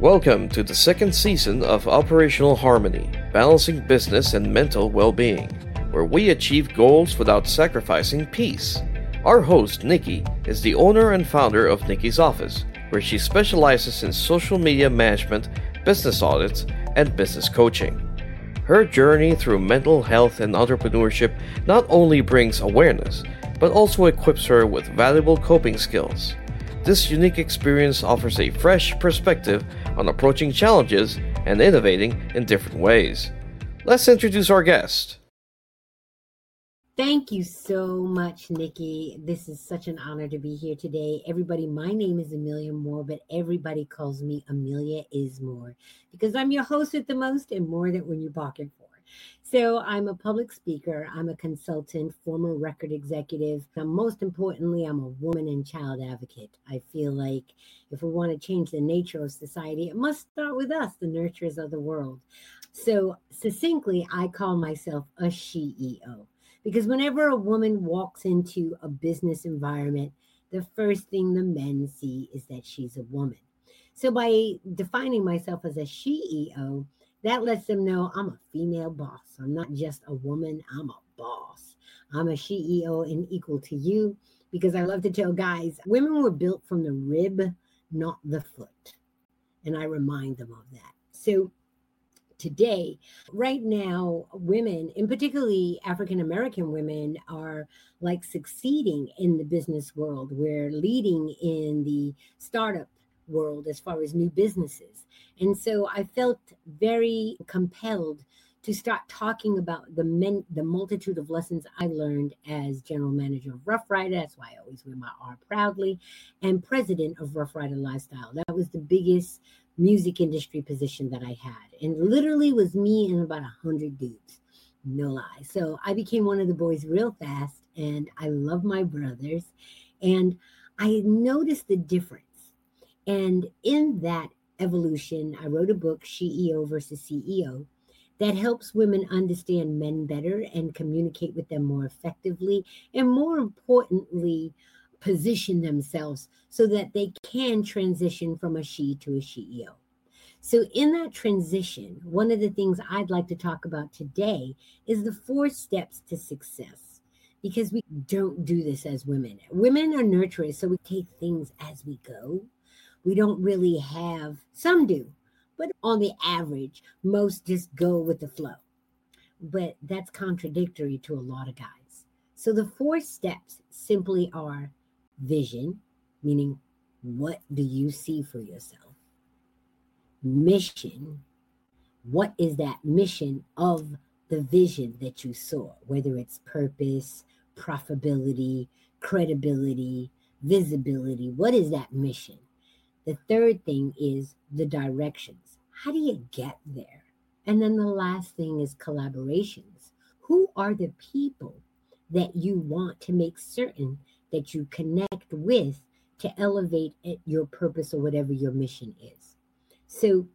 Welcome to the second season of Operational Harmony, balancing business and mental well-being, where we achieve goals without sacrificing peace. Our host, Nikki, is the owner and founder of Nikki's Office, where she specializes in social media management, business audits, and business coaching. Her journey through mental health and entrepreneurship not only brings awareness, but also equips her with valuable coping skills. This unique experience offers a fresh perspective on approaching challenges and innovating in different ways. Let's introduce our guest. Thank you so much, Nikki. This is such an honor to be here today. Everybody, my name is Amelia Moore, but everybody calls me Amelia is More because I'm your host with the most and more than when you're barking for. So I'm a public speaker, I'm a consultant, former record executive, and most importantly, I'm a woman and child advocate. I feel like if we want to change the nature of society, it must start with us, the nurturers of the world. So succinctly, I call myself a CEO because whenever a woman walks into a business environment, the first thing the men see is that she's a woman. So by defining myself as a CEO, that lets them know I'm a female boss. I'm not just a woman, I'm a boss. I'm a CEO and equal to you because I love to tell guys, women were built from the rib, not the foot. And I remind them of that. So today, right now, women, and particularly African-American women, are like succeeding in the business world. We're leading in the startup world as far as new businesses. And so I felt very compelled to start talking about the multitude of lessons I learned as general manager of Rough Rider. That's why I always wear my R proudly, and president of Rough Rider Lifestyle. That was the biggest music industry position that I had, and literally was me and about 100 dudes. No lie. So I became one of the boys real fast, and I love my brothers, and I noticed the difference. And in that evolution, I wrote a book, CEO versus CEO, that helps women understand men better and communicate with them more effectively, and more importantly, position themselves so that they can transition from a she to a CEO. So in that transition, one of the things I'd like to talk about today is the 4 steps to success, because we don't do this as women. Women are nurturers, so we take things as we go. We don't really have, some do, but on the average, most just go with the flow. But that's contradictory to a lot of guys. So the 4 steps simply are vision, meaning what do you see for yourself? Mission, what is that mission of the vision that you saw, whether it's purpose, profitability, credibility, visibility, what is that mission? The third thing is the directions. How do you get there? And then the last thing is collaborations. Who are the people that you want to make certain that you connect with to elevate your purpose or whatever your mission is? So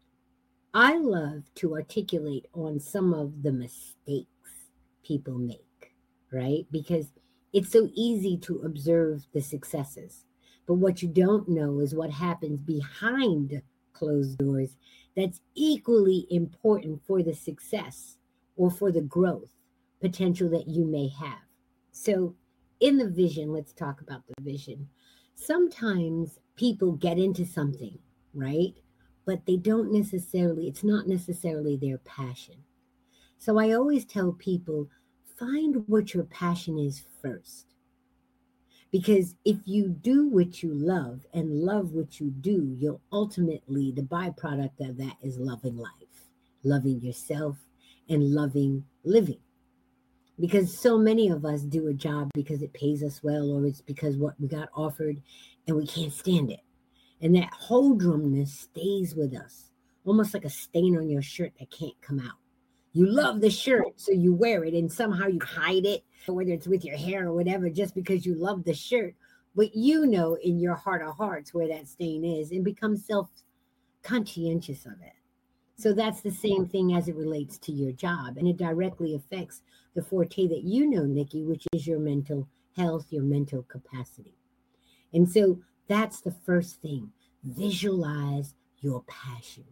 I love to articulate on some of the mistakes people make, right? Because it's so easy to observe the successes. But what you don't know is what happens behind closed doors that's equally important for the success or for the growth potential that you may have. So in the vision, let's talk about the vision. Sometimes people get into something, right? But they don't necessarily, it's not necessarily their passion. So I always tell people, find what your passion is first. Because if you do what you love and love what you do, you'll ultimately, the byproduct of that is loving life, loving yourself, and loving living. Because so many of us do a job because it pays us well, or it's because what we got offered and we can't stand it. And that humdrumness stays with us, almost like a stain on your shirt that can't come out. You love the shirt, so you wear it, and somehow you hide it, whether it's with your hair or whatever, just because you love the shirt. But you know in your heart of hearts where that stain is, and become self-conscientious of it. So that's the same thing as it relates to your job, and it directly affects the forte that you know, Nikki, which is your mental health, your mental capacity. And so that's the first thing. Visualize your passion.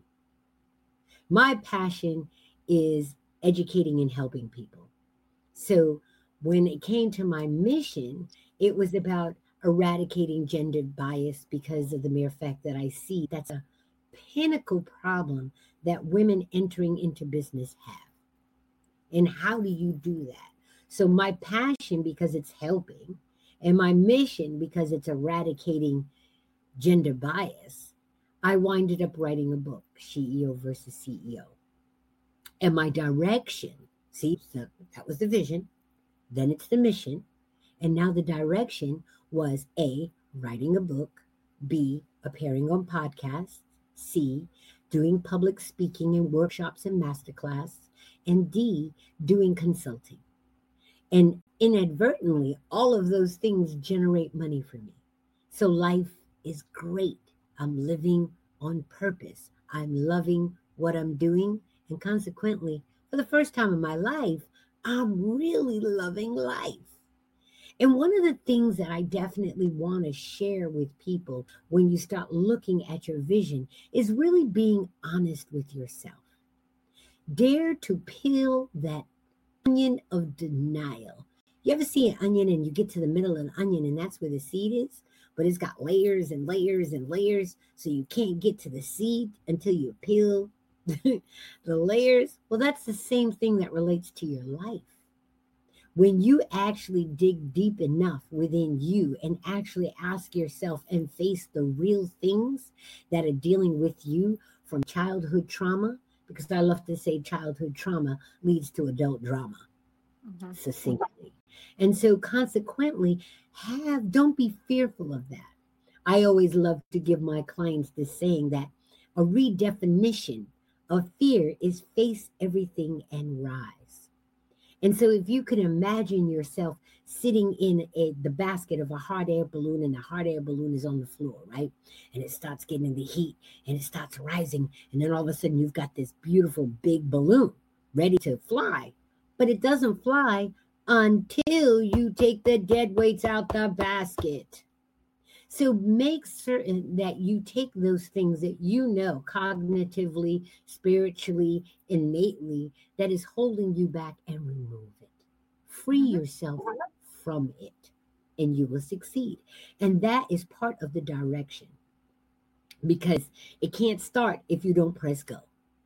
My passion is educating and helping people. So when it came to my mission, it was about eradicating gender bias because of the mere fact that I see that's a pinnacle problem that women entering into business have. And how do you do that? So my passion because it's helping, and my mission because it's eradicating gender bias, I winded up writing a book, CEO versus CEO. And my direction, see, so that was the vision, then it's the mission, and now the direction was A, writing a book, B, appearing on podcasts, C, doing public speaking and workshops and masterclass, and D, doing consulting. And inadvertently, all of those things generate money for me. So life is great. I'm living on purpose. I'm loving what I'm doing. And consequently, for the first time in my life, I'm really loving life. And one of the things that I definitely want to share with people when you start looking at your vision is really being honest with yourself. Dare to peel that onion of denial. You ever see an onion and you get to the middle of an onion and that's where the seed is? But it's got layers and layers and layers, so you can't get to the seed until you peel the layers. Well, that's the same thing that relates to your life. When you actually dig deep enough within you and actually ask yourself and face the real things that are dealing with you from childhood trauma, because I love to say childhood trauma leads to adult drama, succinctly. And so consequently, don't be fearful of that. I always love to give my clients this saying that a redefinition of fear is face everything and rise. And so if you can imagine yourself sitting in the basket of a hot air balloon, and the hot air balloon is on the floor, right? And it starts getting the heat and it starts rising. And then all of a sudden you've got this beautiful big balloon ready to fly. But it doesn't fly until you take the dead weights out the basket. So make certain that you take those things that you know cognitively, spiritually, innately, that is holding you back, and remove it. Free yourself from it, and you will succeed. And that is part of the direction, because it can't start if you don't press go.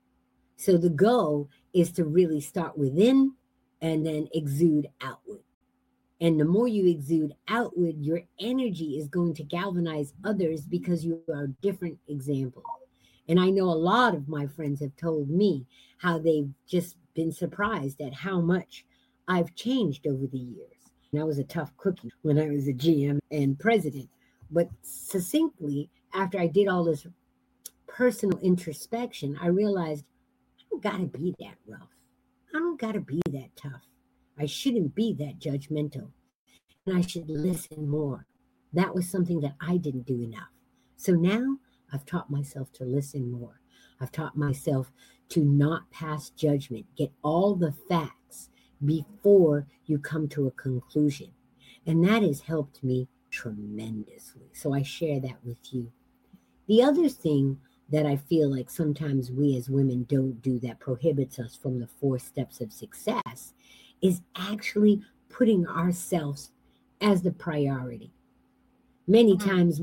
So the go is to really start within and then exude outward. And the more you exude outward, your energy is going to galvanize others because you are a different example. And I know a lot of my friends have told me how they've just been surprised at how much I've changed over the years. And I was a tough cookie when I was a GM and president. But succinctly, after I did all this personal introspection, I realized I don't got to be that rough. I don't got to be that tough. I shouldn't be that judgmental, and I should listen more. That was something that I didn't do enough. So now I've taught myself to listen more. I've taught myself to not pass judgment, get all the facts before you come to a conclusion. And that has helped me tremendously. So I share that with you. The other thing that I feel like sometimes we as women don't do that prohibits us from the 4 steps of success is actually putting ourselves as the priority. Many times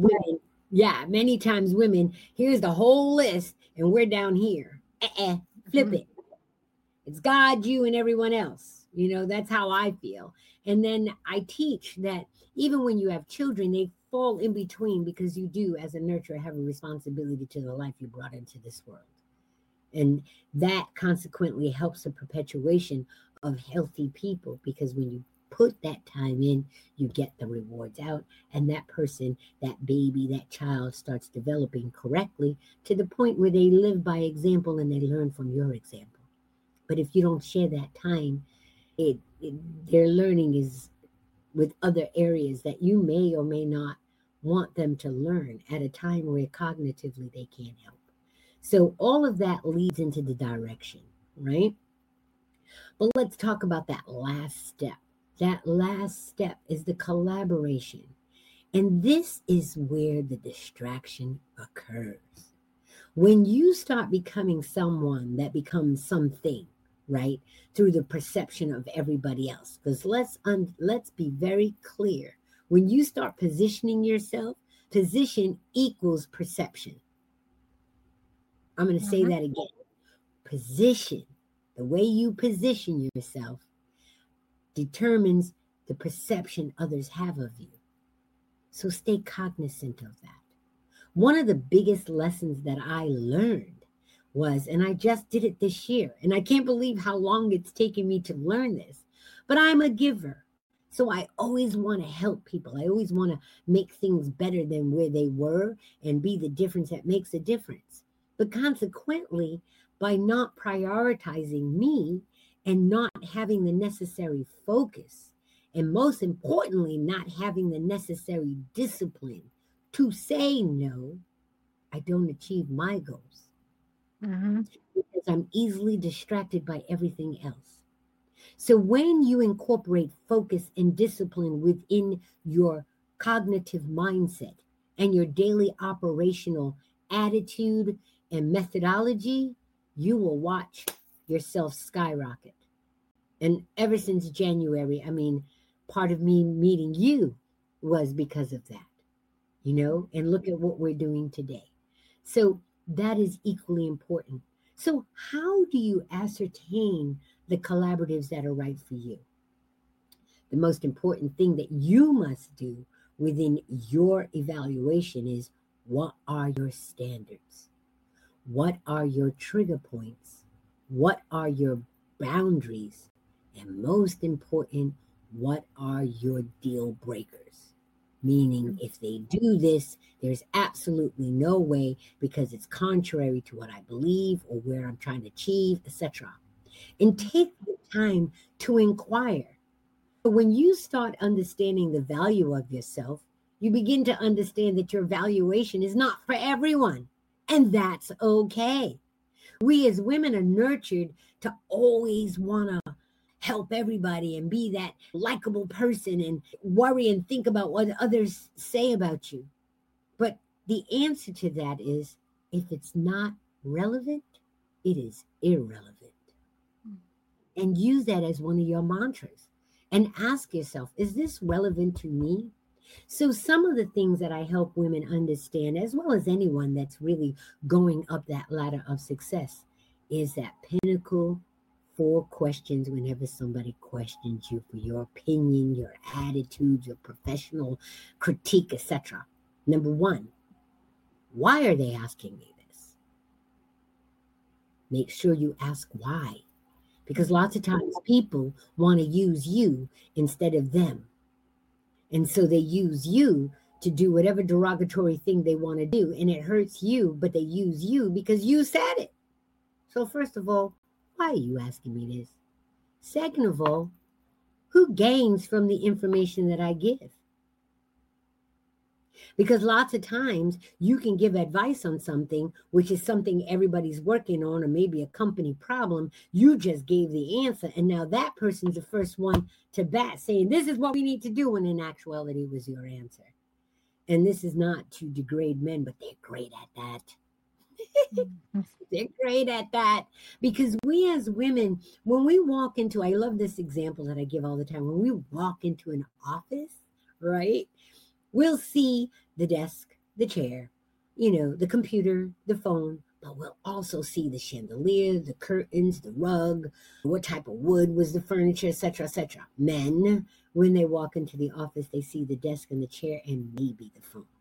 women, here's the whole list and we're down here. Flip it. It's God, you, and everyone else. That's how I feel. And then I teach that even when you have children, they fall in between, because you do, as a nurturer, have a responsibility to the life you brought into this world. And that consequently helps the perpetuation of healthy people, because when you put that time in, you get the rewards out, and that person, that baby, that child starts developing correctly to the point where they live by example and they learn from your example. But if you don't share that time, their learning is with other areas that you may or may not want them to learn at a time where cognitively they can't help. So all of that leads into the direction, right? But let's talk about that last step. That last step is the collaboration. And this is where the distraction occurs. When you start becoming someone that becomes something, right, through the perception of everybody else, because let's be very clear. When you start positioning yourself, position equals perception. I'm going to say that again. Position, the way you position yourself, determines the perception others have of you. So stay cognizant of that. One of the biggest lessons that I learned was, and I just did it this year, and I can't believe how long it's taken me to learn this, but I'm a giver. So I always want to help people. I always want to make things better than where they were and be the difference that makes a difference. But consequently, by not prioritizing me and not having the necessary focus, and most importantly, not having the necessary discipline to say no, I don't achieve my goals because I'm easily distracted by everything else. So when you incorporate focus and discipline within your cognitive mindset and your daily operational attitude and methodology, you will watch yourself skyrocket. And ever since January, I mean, part of me meeting you was because of that, and look at what we're doing today. So that is equally important. So how do you ascertain the collaboratives that are right for you? The most important thing that you must do within your evaluation is, what are your standards? What are your trigger points? What are your boundaries? And most important, what are your deal breakers? Meaning, if they do this, there's absolutely no way, because it's contrary to what I believe or where I'm trying to achieve, etc. And take the time to inquire. When you start understanding the value of yourself, you begin to understand that your valuation is not for everyone. And that's okay. We as women are nurtured to always want to help everybody and be that likable person and worry and think about what others say about you. But the answer to that is, if it's not relevant, it is irrelevant. And use that as one of your mantras and ask yourself, is this relevant to me? So some of the things that I help women understand, as well as anyone that's really going up that ladder of success, is that pinnacle 4 questions whenever somebody questions you for your opinion, your attitude, your professional critique, etc. Number 1, why are they asking me this? Make sure you ask why. Because lots of times people want to use you instead of them. And so they use you to do whatever derogatory thing they want to do. And it hurts you, but they use you because you said it. So first of all, why are you asking me this? Second of all, who gains from the information that I give? Because lots of times you can give advice on something, which is something everybody's working on, or maybe a company problem. You just gave the answer. And now that person's the first one to bat, saying, this is what we need to do, when in actuality it was your answer. And this is not to degrade men, but they're great at that. They're great at that. Because we as women, when we walk into, I love this example that I give all the time. When we walk into an office, right, we'll see the desk, the chair, the computer, the phone, but we'll also see the chandelier, the curtains, the rug, what type of wood was the furniture, etc., etc. Men, when they walk into the office, they see the desk and the chair and maybe the phone.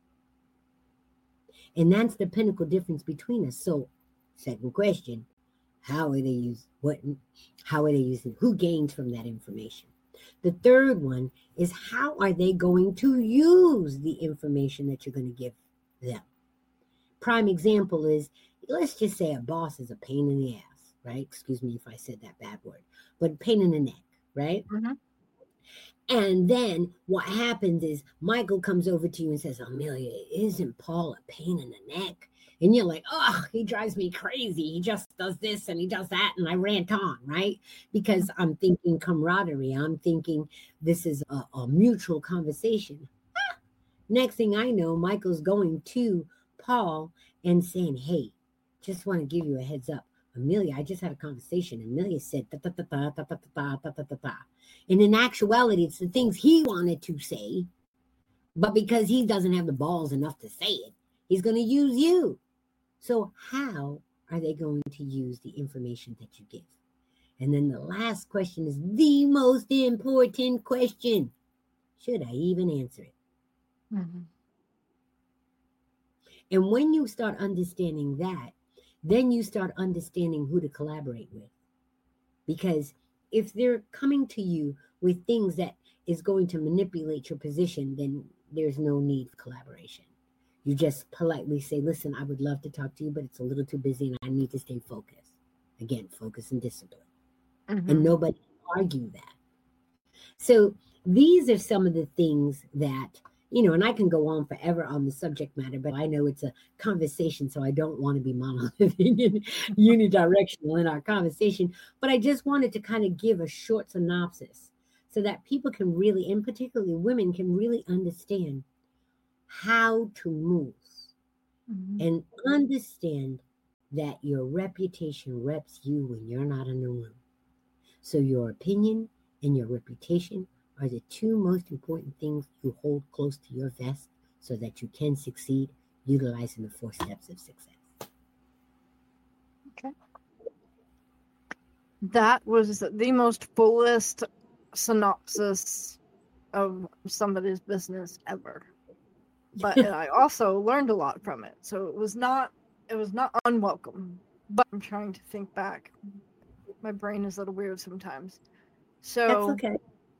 And that's the pinnacle difference between us. So, second question, how are they using? Who gains from that information? The third one is, how are they going to use the information that you're going to give them? Prime example is, let's just say a boss is a pain in the ass, right? Excuse me if I said that bad word, but pain in the neck, right? Mm-hmm. And then what happens is Michael comes over to you and says, Amelia, isn't Paul a pain in the neck? And you're like, oh, he drives me crazy. He just does this and he does that. And I rant on, right? Because I'm thinking camaraderie. I'm thinking this is a mutual conversation. Next thing I know, Michael's going to Paul and saying, hey, just want to give you a heads up. Amelia, I just had a conversation. Amelia said ta ta ta ta ta ta ta ta ta ta ta. And in actuality, it's the things he wanted to say, but because he doesn't have the balls enough to say it, he's going to use you. So how are they going to use the information that you give? And then the last question is the most important question. Should I even answer it? Mm-hmm. And when you start understanding that, then you start understanding who to collaborate with. Because if they're coming to you with things that is going to manipulate your position, then there's no need for collaboration. You just politely say, listen, I would love to talk to you, but it's a little too busy and I need to stay focused. Again, focus and discipline. Mm-hmm. And nobody can argue that. So these are some of the things that, and I can go on forever on the subject matter, but I know it's a conversation, so I don't want to be monolithic and unidirectional in our conversation. But I just wanted to kind of give a short synopsis so that people can really, and particularly women, can really understand how to move and understand that your reputation reps you when you're not in the room. So your opinion and your reputation are the two most important things you hold close to your vest so that you can succeed utilizing the 4 steps of success. Okay. That was the most fullest synopsis of somebody's business ever. But I also learned a lot from it. So it was not unwelcome. But I'm trying to think back. My brain is a little weird sometimes. So that's okay.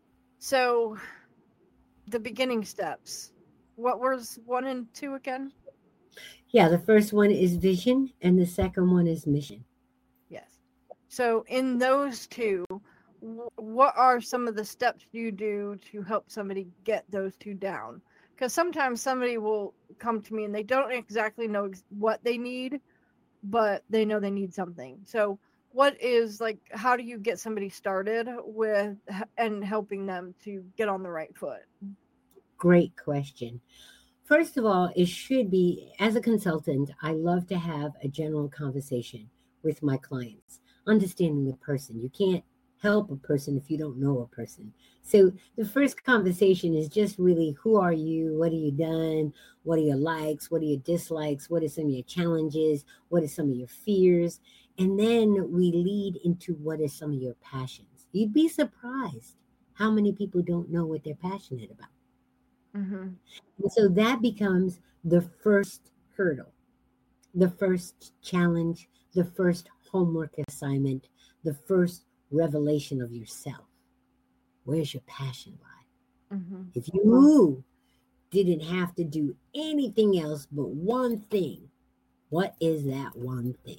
So the beginning steps. What was 1 and 2 again? Yeah, the first one is vision and the second one is mission. Yes. So in those two, what are some of the steps you do to help somebody get those 2 down? Because sometimes somebody will come to me and they don't exactly know what they need, but they know they need something. So what is, like, how do you get somebody started with and helping them to get on the right foot? Great question. First of all, it should be, as a consultant, I love to have a general conversation with my clients, understanding the person. You can't help a person if you don't know a person. So the first conversation is just really, who are you? What have you done? What are your likes? What are your dislikes? What are some of your challenges? What are some of your fears? And then we lead into what are some of your passions. You'd be surprised how many people don't know what they're passionate about. Mm-hmm. And so that becomes the first hurdle, the first challenge, the first homework assignment, the first revelation of yourself. Where's your passion lie? Mm-hmm. If you didn't have to do anything else but one thing, what is that one thing?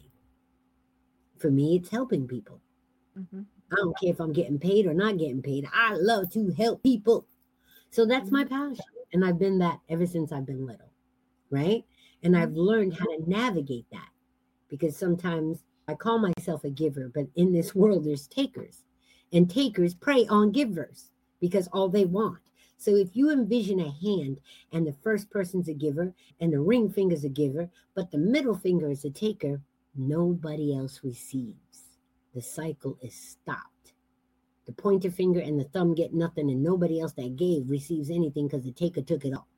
For me, it's helping people. Mm-hmm. I don't care if I'm getting paid or not getting paid. I love to help people. So that's my passion. And I've been that ever since I've been little, right? And I've learned how to navigate that, because sometimes I call myself a giver, but in this world, there's takers. And takers prey on givers because all they want. So if you envision a hand and the first person's a giver and the ring finger's a giver, but the middle finger is a taker, nobody else receives. The cycle is stopped. The pointer finger and the thumb get nothing, and nobody else that gave receives anything because the taker took it all.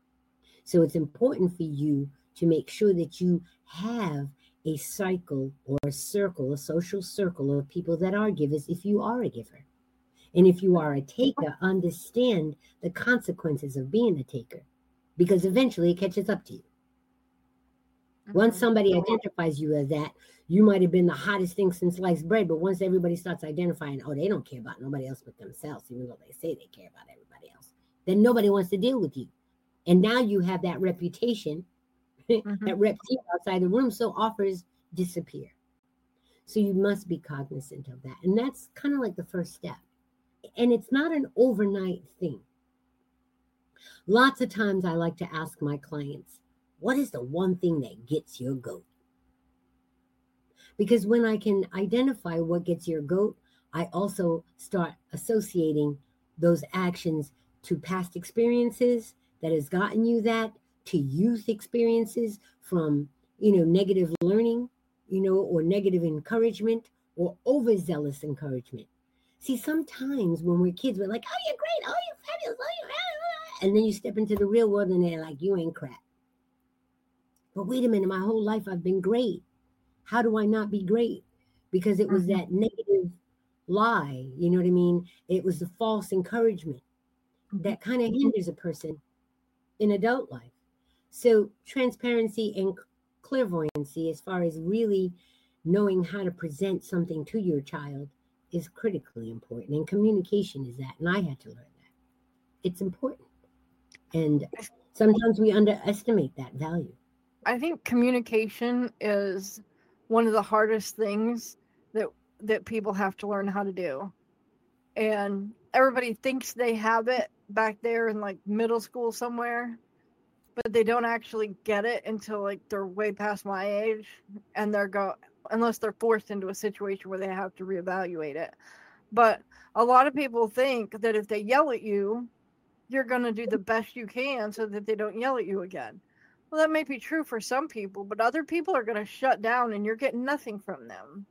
So it's important for you to make sure that you have a cycle or a circle, a social circle of people that are givers if you are a giver. And if you are a taker, understand the consequences of being a taker, because eventually it catches up to you. Once somebody identifies you as that, you might have been the hottest thing since sliced bread, but once everybody starts identifying, oh, they don't care about nobody else but themselves, even though they say they care about everybody else, then nobody wants to deal with you. And now you have that reputation that reps you outside the room, so offers disappear. So you must be cognizant of that. And that's kind of like the first step. And it's not an overnight thing. Lots of times I like to ask my clients, what is the one thing that gets your goat? Because when I can identify what gets your goat, I also start associating those actions to past experiences that has gotten you that, to youth experiences from, negative learning, or negative encouragement or overzealous encouragement. See, sometimes when we're kids, we're like, oh, you're great. Oh, you're fabulous. Oh, you're... And then you step into the real world and they're like, you ain't crap. But wait a minute, my whole life I've been great. How do I not be great? Because it was that negative lie, you know what I mean? It was the false encouragement that kind of hinders a person in adult life. So transparency and clairvoyancy, as far as really knowing how to present something to your child, is critically important. And communication is that. And I had to learn that. It's important. And sometimes we underestimate that value. I think communication is one of the hardest things that people have to learn how to do. And everybody thinks they have it back there in like middle school somewhere, but they don't actually get it until like they're way past my age, and unless they're forced into a situation where they have to reevaluate it. But a lot of people think that if they yell at you, you're going to do the best you can so that they don't yell at you again. Well, that may be true for some people, but other people are going to shut down and you're getting nothing from them.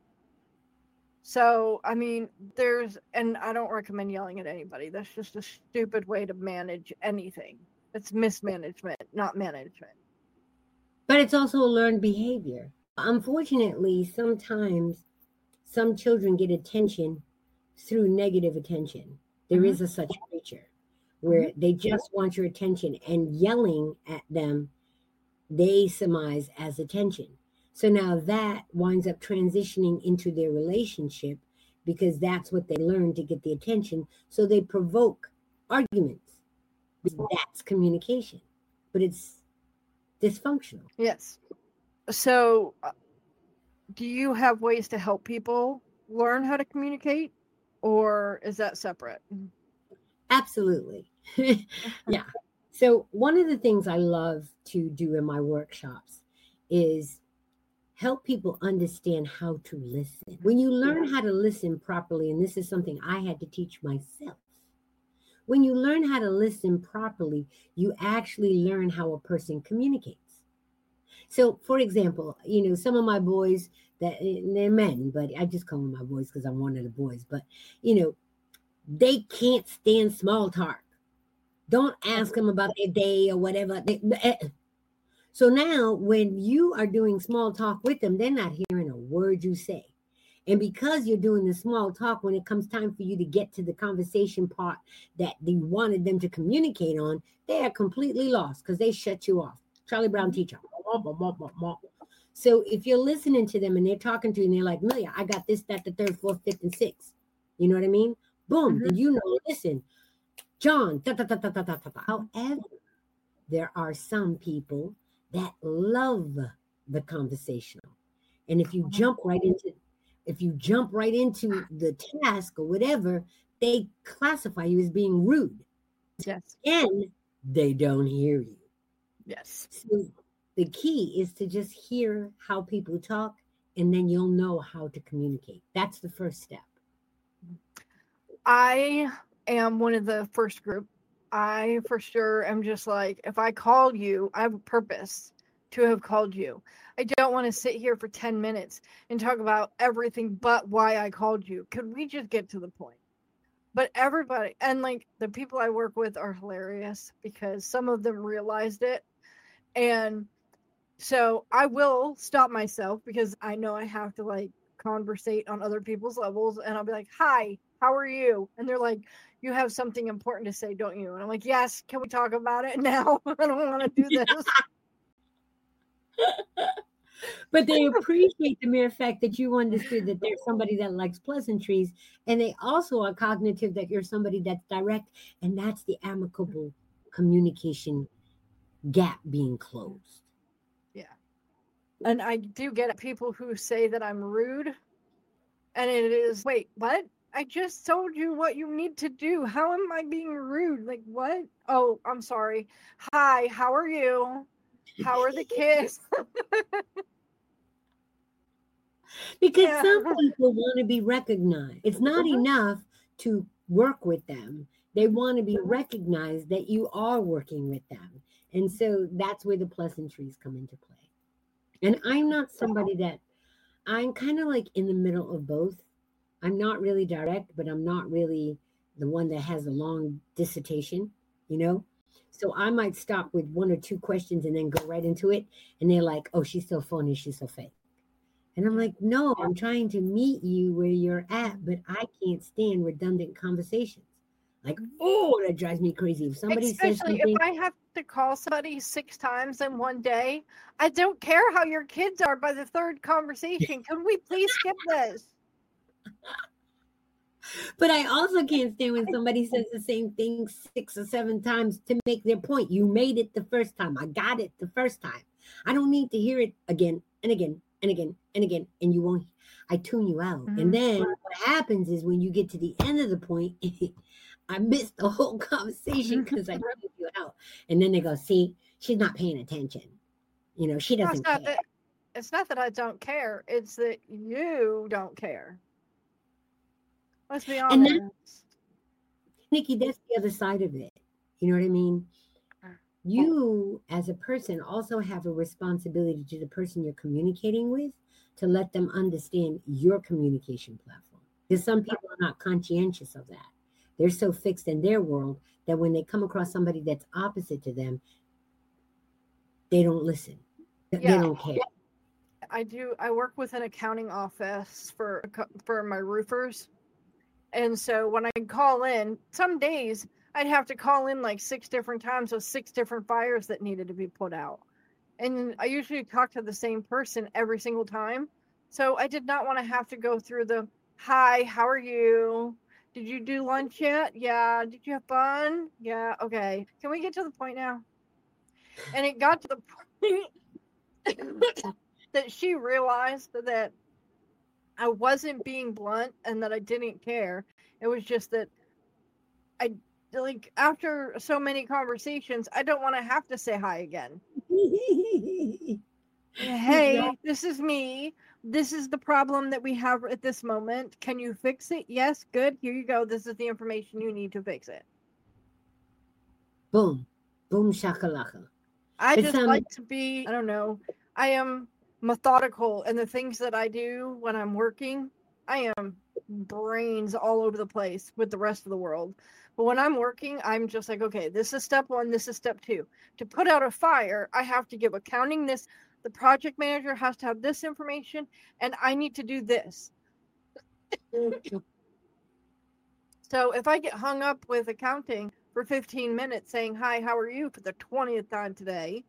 So, I mean, and I don't recommend yelling at anybody. That's just a stupid way to manage anything. It's mismanagement, not management. But it's also a learned behavior. Unfortunately, sometimes some children get attention through negative attention. There is a such creature where they just want your attention, and yelling at them, they surmise as attention. So now that winds up transitioning into their relationship, because that's what they learn to get the attention. So they provoke arguments. That's communication, but it's dysfunctional. Yes. So do you have ways to help people learn how to communicate, or is that separate? Absolutely. Yeah. So one of the things I love to do in my workshops is help people understand how to listen. When you learn how to listen properly, and this is something I had to teach myself, when you learn how to listen properly, you actually learn how a person communicates. So, for example, some of my boys, they're men, but I just call them my boys because I'm one of the boys, but, they can't stand small talk. Don't ask them about their day or whatever. So now when you are doing small talk with them, they're not hearing a word you say. And because you're doing the small talk, when it comes time for you to get to the conversation part that they wanted them to communicate on, they are completely lost because they shut you off. Charlie Brown teacher. So if you're listening to them and they're talking to you and they're like, Amelia, I got this, that, the third, fourth, fifth, and sixth. You know what I mean? Boom. Then listen, John. However, there are some people that love the conversational. And if you jump right into the task or whatever, they classify you as being rude. Yes. And they don't hear you. Yes. So the key is to just hear how people talk, and then you'll know how to communicate. That's the first step. I am one of the first group. I for sure am just like, if I call you, I have a purpose to have called you. I don't want to sit here for 10 minutes and talk about everything but why I called you. Could we just get to the point? But everybody, and like the people I work with are hilarious because some of them realized it. And so I will stop myself because I know I have to like conversate on other people's levels. And I'll be like, hi, how are you? And they're like, you have something important to say, don't you? And I'm like, yes, can we talk about it now? I don't want to do this. But they appreciate the mere fact that you understood that there's somebody that likes pleasantries, and they also are cognitive that you're somebody that's direct, and that's the amicable communication gap being closed. Yeah. And I do get people who say that I'm rude, and it is, wait, what? I just told you what you need to do. How am I being rude? Like, what? Oh, I'm sorry. Hi, how are you? How are the kids? Because some people want to be recognized. It's not enough to work with them. They want to be recognized that you are working with them. And so that's where the pleasantries come into play. And I'm not somebody that I'm kind of like in the middle of both. I'm not really direct, but I'm not really the one that has a long dissertation, you know? So I might stop with one or two questions and then go right into it. And they're like, oh, she's so phony, she's so fake. And I'm like, no, I'm trying to meet you where you're at, but I can't stand redundant conversations. Like, oh, that drives me crazy. If somebody says Especially something, if I have to call somebody 6 times in one day. I don't care how your kids are by the third conversation. Can we please skip this? but I also can't stand when somebody says the same thing 6 or 7 times to make their point. You made it the first time. I got it the first time. I don't need to hear it again and again and again and again. And you won't, I tune you out. And then what happens is when you get to the end of the point, I missed the whole conversation because I tuned you out. And then they go, see, she's not paying attention. You know, she No, doesn't care. it's not that I don't care. It's that you don't care. Let's be And honest. then, Nikki, that's the other side of it. You know what I mean? You, as a person, also have a responsibility to the person you're communicating with to let them understand your communication platform. Because some people are not conscientious of that. They're so fixed in their world that when they come across somebody that's opposite to them, they don't listen. They don't care. I work with an accounting office for my roofers. And so when I call in, some days I'd have to call in like 6 different times with 6 different fires that needed to be put out. And I usually talk to the same person every single time. So I did not want to have to go through the, hi, how are you? Did you do lunch yet? Yeah. Did you have fun? Yeah. Okay. Can we get to the point now? And it got to the point that she realized that I wasn't being blunt and that I didn't care. It was just that I, like, after so many conversations, I don't want to have to say hi again. Hey, this is me. This is the problem that we have at this moment. Can you fix it? Yes, good. Here you go. This is the information you need to fix it. Boom. Boom shakalaka. I just like to be, I don't know, I am methodical in the things that I do when I'm working. I am brains all over the place with the rest of the world. But when I'm working, I'm just like, okay, this is step 1, this is step 2. To put out a fire, I have to give accounting this. The project manager has to have this information, and I need to do this. So if I get hung up with accounting for 15 minutes saying, hi, how are you, for the 20th time today,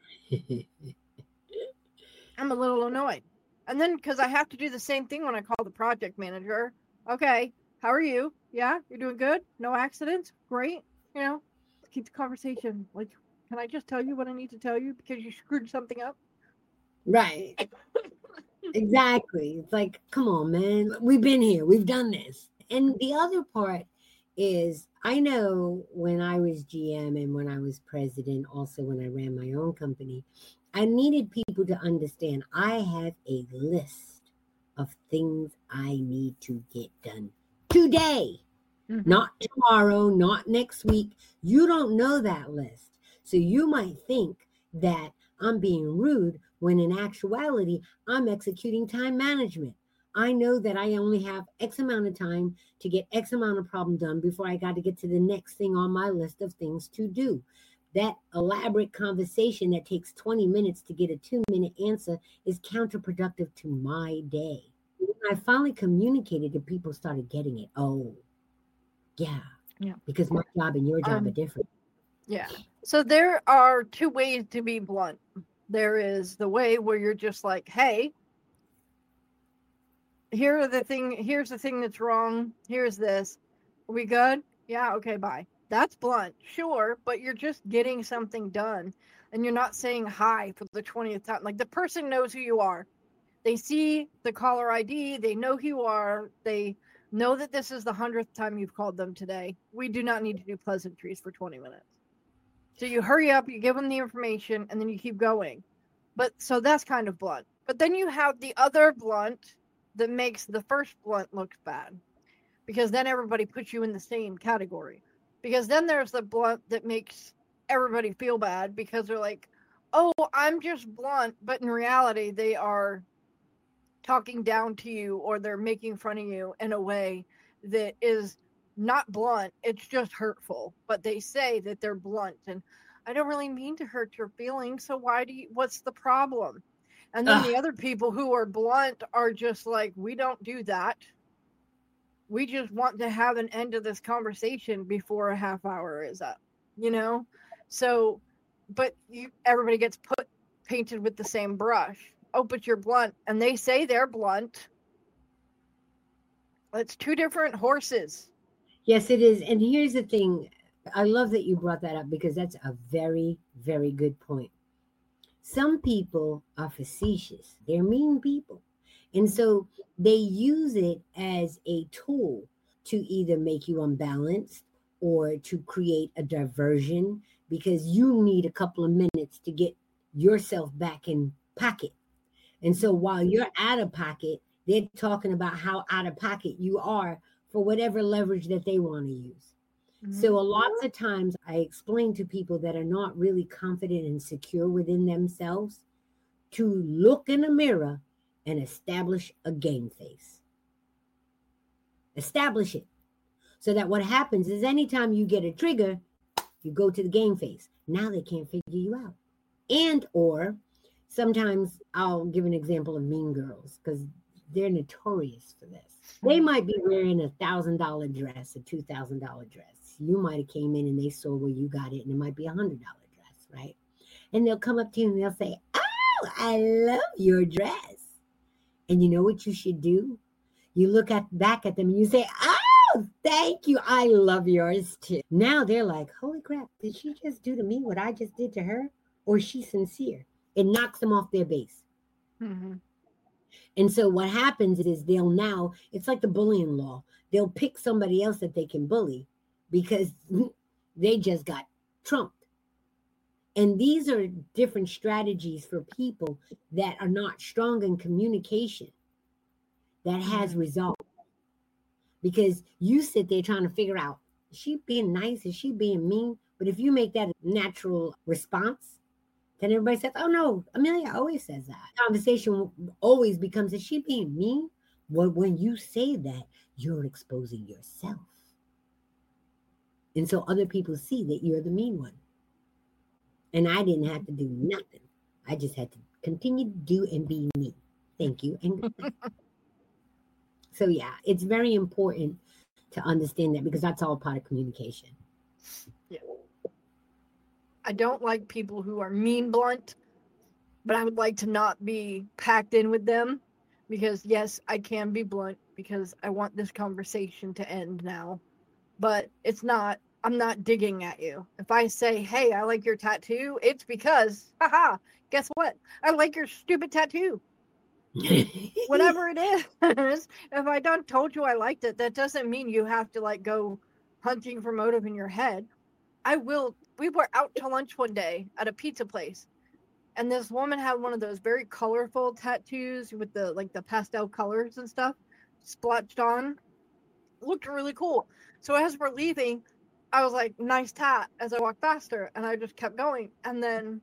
I'm a little annoyed. And then because I have to do the same thing when I call the project manager. Okay, how are you? Yeah, you're doing good? No accidents? Great. You know, keep the conversation. Like, can I just tell you what I need to tell you because you screwed something up? Right. Exactly. It's like, come on, man. We've been here. We've done this. And the other part is, I know when I was GM and when I was president, also when I ran my own company, I needed people to understand I have a list of things I need to get done today, not tomorrow, not next week. You don't know that list. So you might think that I'm being rude when in actuality, I'm executing time management. I know that I only have X amount of time to get X amount of problem done before I got to get to the next thing on my list of things to do. That elaborate conversation that takes 20 minutes to get a 2-minute answer is counterproductive to my day. When I finally communicated it, people started getting it. Oh, yeah. Because my job and your job are different. Yeah. So there are 2 ways to be blunt. There is the way where you're just like, hey, here's the thing that's wrong. Here's this. Are we good? Yeah, okay, bye. That's blunt, sure, but you're just getting something done. And you're not saying hi for the 20th time. Like, the person knows who you are. They see the caller ID. They know who you are. They know that this is the 100th time you've called them today. We do not need to do pleasantries for 20 minutes. So you hurry up, you give them the information, and then you keep going. But so that's kind of blunt. But then you have the other blunt that makes the first blunt look bad. Because then everybody puts you in the same category. Because then there's the blunt that makes everybody feel bad because they're like, oh, I'm just blunt, but in reality, they are talking down to you or they're making fun of you in a way that is not blunt. It's just hurtful, but they say that they're blunt. And I don't really mean to hurt your feelings. So what's the problem? And then the other people who are blunt are just like, we don't do that. We just want to have an end to this conversation before a half hour is up, you know? So, but everybody gets painted with the same brush. Oh, but you're blunt. And they say they're blunt. It's two different horses. Yes, it is. And here's the thing. I love that you brought that up because that's a very, very good point. Some people are facetious. They're mean people. And so they use it as a tool to either make you unbalanced or to create a diversion because you need a couple of minutes to get yourself back in pocket. And so while you're out of pocket, they're talking about how out of pocket you are for whatever leverage that they want to use. So a lot of times I explain to people that are not really confident and secure within themselves to look in a mirror and establish a game face. Establish it. So that what happens is anytime you get a trigger, you go to the game face. Now they can't figure you out. And or sometimes I'll give an example of Mean Girls because they're notorious for this. They might be wearing $1,000 dress, a $2,000 dress. You might have came in and they saw where you got it and it might be $100 dress, right? And they'll come up to you and they'll say, oh, I love your dress. And you know what you should do? You look back at them and you say, oh, thank you. I love yours too. Now they're like, holy crap, did she just do to me what I just did to her? Or is she sincere? It knocks them off their base. Mm-hmm. And so what happens is it's like the bullying law. They'll pick somebody else that they can bully because they just got trumped. And these are different strategies for people that are not strong in communication that has resolved. Because you sit there trying to figure out, is she being nice? Is she being mean? But if you make that a natural response, then everybody says, oh no, Amelia always says that. Conversation always becomes, is she being mean? Well, when you say that, you're exposing yourself. And so other people see that you're the mean one. And I didn't have to do nothing. I just had to continue to do and be me. Thank you. And good night. So yeah, it's very important to understand that because that's all part of communication. Yeah. I don't like people who are mean blunt, but I would like to not be packed in with them because yes, I can be blunt because I want this conversation to end now. But I'm not digging at you. If I say, hey, I like your tattoo, it's because, guess what? I like your stupid tattoo. Whatever it is. If I done told you I liked it, that doesn't mean you have to like go hunting for motive in your head. We were out to lunch one day at a pizza place. And this woman had one of those very colorful tattoos with the pastel colors and stuff splotched on. It looked really cool. So as we're leaving, I was like, nice tat, as I walked faster. And I just kept going. And then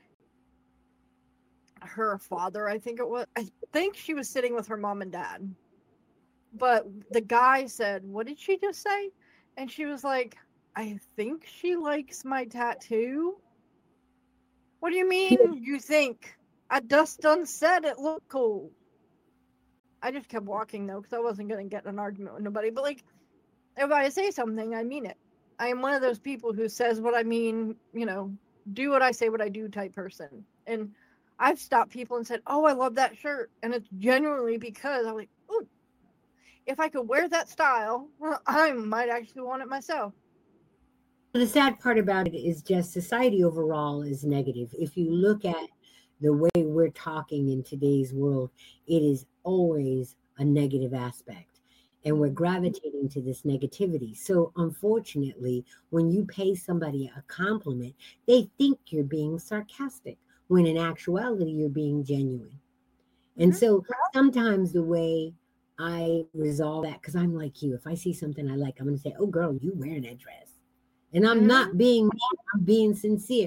her father, I think she was sitting with her mom and dad. But the guy said, what did she just say? And she was like, I think she likes my tattoo. What do you mean you think? I just done said it looked cool. I just kept walking though because I wasn't going to get in an argument with nobody. But like, if I say something, I mean it. I am one of those people who says what I mean, do what I say, what I do type person. And I've stopped people and said, oh, I love that shirt. And it's genuinely because I'm like, ooh, if I could wear that style, well, I might actually want it myself. The sad part about it is just society overall is negative. If you look at the way we're talking in today's world, it is always a negative aspect. And we're gravitating to this negativity. So unfortunately, when you pay somebody a compliment, they think you're being sarcastic, when in actuality, you're being genuine. And so sometimes the way I resolve that, because I'm like you, if I see something I like, I'm going to say, oh, girl, you wearing that dress. And I'm not being mean, I'm being sincere.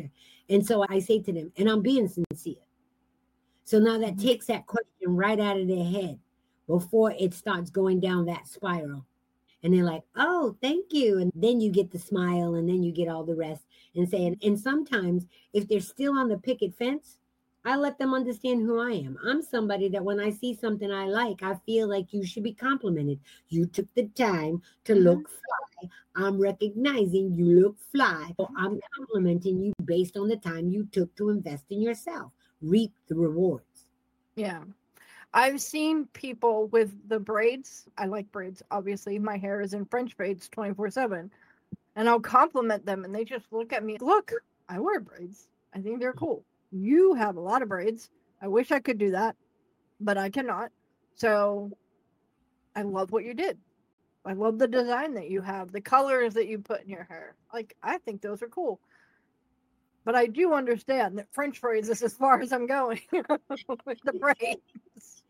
And so I say to them, and I'm being sincere. So now that takes that question right out of their head before it starts going down that spiral. And they're like, oh, thank you. And then you get the smile and then you get all the rest and saying, and sometimes if they're still on the picket fence, I let them understand who I am. I'm somebody that when I see something I like, I feel like you should be complimented. You took the time to look fly. I'm recognizing you look fly. So I'm complimenting you based on the time you took to invest in yourself. Reap the rewards. Yeah. I've seen people with the braids. I like braids, obviously. My hair is in French braids 24/7. And I'll compliment them and they just look at me. Look, I wear braids. I think they're cool. You have a lot of braids. I wish I could do that, but I cannot. So I love what you did. I love the design that you have, the colors that you put in your hair. Like, I think those are cool. But I do understand that French braids is as far as I'm going with the braids.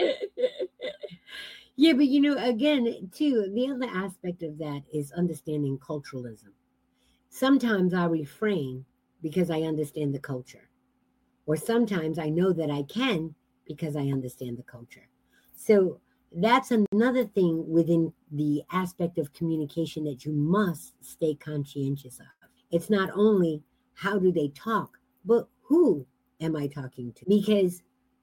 Yeah, but you know, again, too, the other aspect of that is understanding culturalism. Sometimes I refrain because I understand the culture. Or sometimes I know that I can because I understand the culture. So that's another thing within the aspect of communication that you must stay conscientious of. It's not only how do they talk, but who am I talking to? Because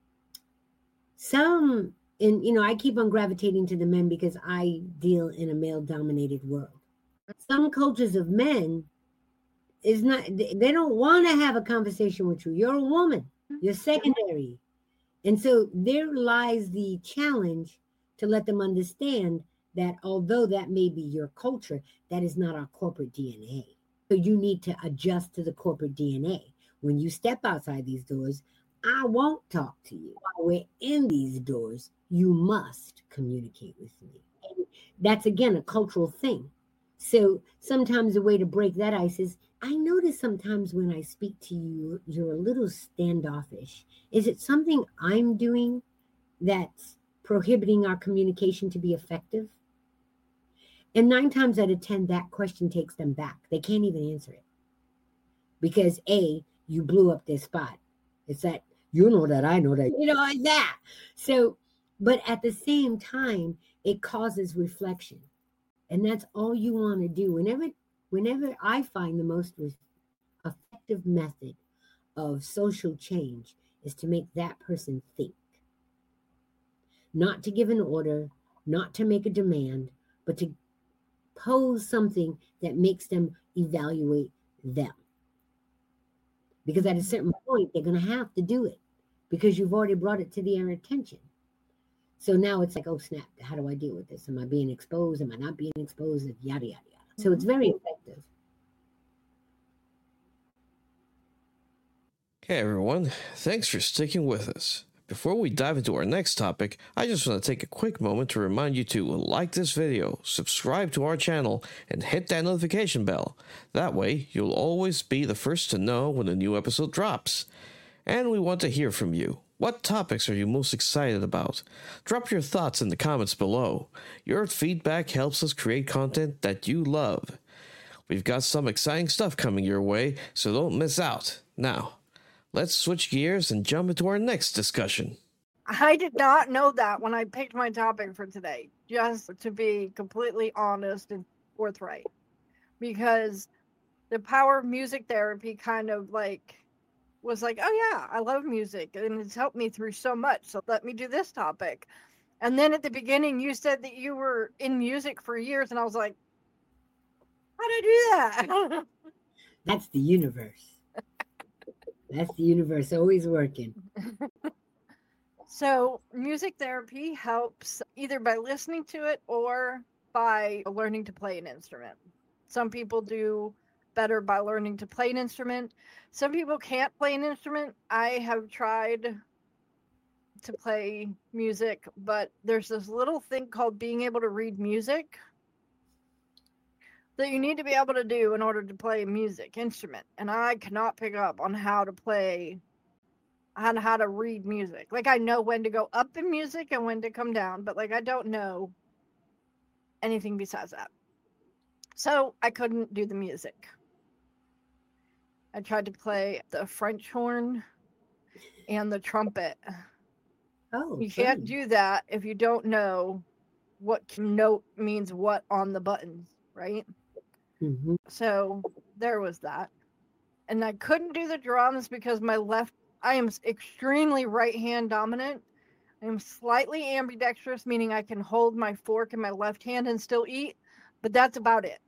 some, and you know, I keep on gravitating to the men because I deal in a male-dominated world. Some cultures of men is not, they don't want to have a conversation with you. You're a woman. You're secondary. And so there lies the challenge to let them understand that although that may be your culture, that is not our corporate DNA. So you need to adjust to the corporate DNA. When you step outside these doors, I won't talk to you. While we're in these doors, you must communicate with me. And that's, again, a cultural thing. So sometimes the way to break that ice is, I notice sometimes when I speak to you, you're a little standoffish. Is it something I'm doing that's prohibiting our communication to be effective? And 9 times out of 10, that question takes them back. They can't even answer it. Because A, you blew up their spot. It's that, you know that, I know that, you know, like that. So, but at the same time, it causes reflection. And that's all you want to do. Whenever I find the most effective method of social change is to make that person think. Not to give an order, not to make a demand, but to pose something that makes them evaluate them. Because at a certain point, they're going to have to do it because you've already brought it to their attention. So now it's like, oh, snap, how do I deal with this? Am I being exposed? Am I not being exposed? Yada, yada, yada. So it's very effective. Hey everyone, thanks for sticking with us. Before we dive into our next topic, I just want to take a quick moment to remind you to like this video, subscribe to our channel, and hit that notification bell. That way, you'll always be the first to know when a new episode drops. And we want to hear from you. What topics are you most excited about? Drop your thoughts in the comments below. Your feedback helps us create content that you love. We've got some exciting stuff coming your way, so don't miss out. Now, let's switch gears and jump into our next discussion. I did not know that when I picked my topic for today, just to be completely honest and forthright. Because the power of music therapy kind of like was like, oh yeah, I love music and it's helped me through so much. So let me do this topic. And then at the beginning, you said that you were in music for years. And I was like, how did I do that? That's the universe. That's the universe always working. So music therapy helps either by listening to it or by learning to play an instrument. Some people do better by learning to play an instrument. Some people can't play an instrument. I have tried to play music, but there's this little thing called being able to read music that you need to be able to do in order to play a music instrument. And I cannot pick up on how to play, on how to read music. Like, I know when to go up in music and when to come down, but like, I don't know anything besides that. So I couldn't do the music. I tried to play the French horn and the trumpet. Oh, You can't fun. do that if you don't know what note means what on the buttons, right? Mhm. So there was that. And I couldn't do the drums because I am extremely right hand dominant. I am slightly ambidextrous, meaning I can hold my fork in my left hand and still eat, but that's about it.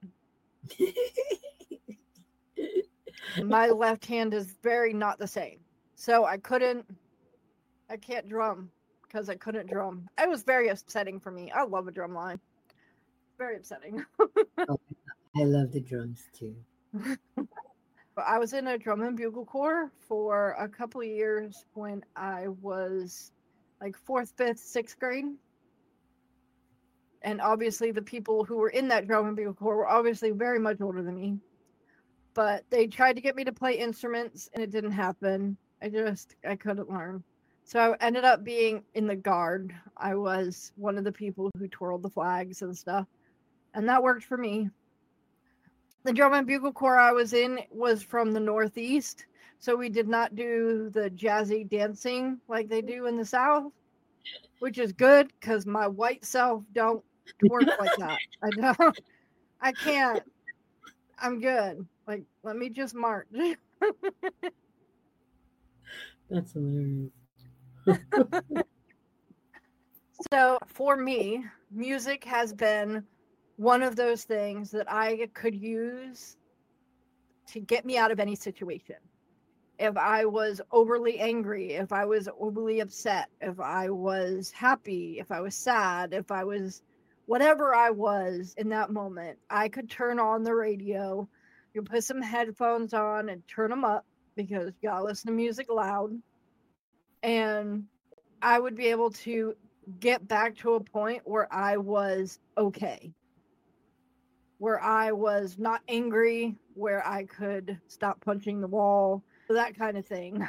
My left hand is very not the same. So I can't drum because I couldn't drum. It was very upsetting for me. I love a drum line. Very upsetting. Oh, I love the drums too. But I was in a drum and bugle corps for a couple of years when I was like 4th, 5th, 6th grade. And obviously the people who were in that drum and bugle corps were obviously very much older than me. But they tried to get me to play instruments and it didn't happen. I couldn't learn. So I ended up being in the guard. I was one of the people who twirled the flags and stuff. And that worked for me. The drum and bugle corps I was in was from the Northeast, so we did not do the jazzy dancing like they do in the South, which is good because my white self don't work like that. I don't. I can't. I'm good. Like, let me just march. That's hilarious. So for me, music has been one of those things that I could use to get me out of any situation. If I was overly angry, if I was overly upset, if I was happy, if I was sad, if I was whatever I was in that moment, I could turn on the radio, you put some headphones on and turn them up because you gotta listen to music loud. And I would be able to get back to a point where I was okay, where I was not angry, where I could stop punching the wall, that kind of thing.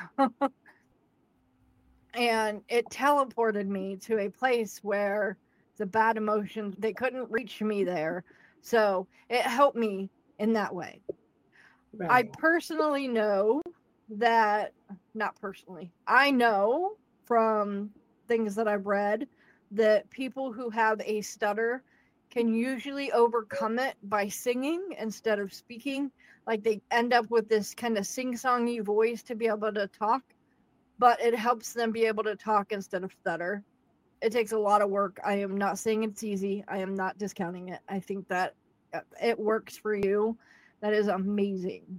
And it teleported me to a place where the bad emotions, they couldn't reach me there. So it helped me in that way. Right. I personally know that, not personally, I know from things that I've read that people who have a stutter can usually overcome it by singing instead of speaking. Like they end up with this kind of sing-songy voice to be able to talk, but it helps them be able to talk instead of stutter. It takes a lot of work. I am not saying it's easy. I am not discounting it. I think that it works for you. That is amazing.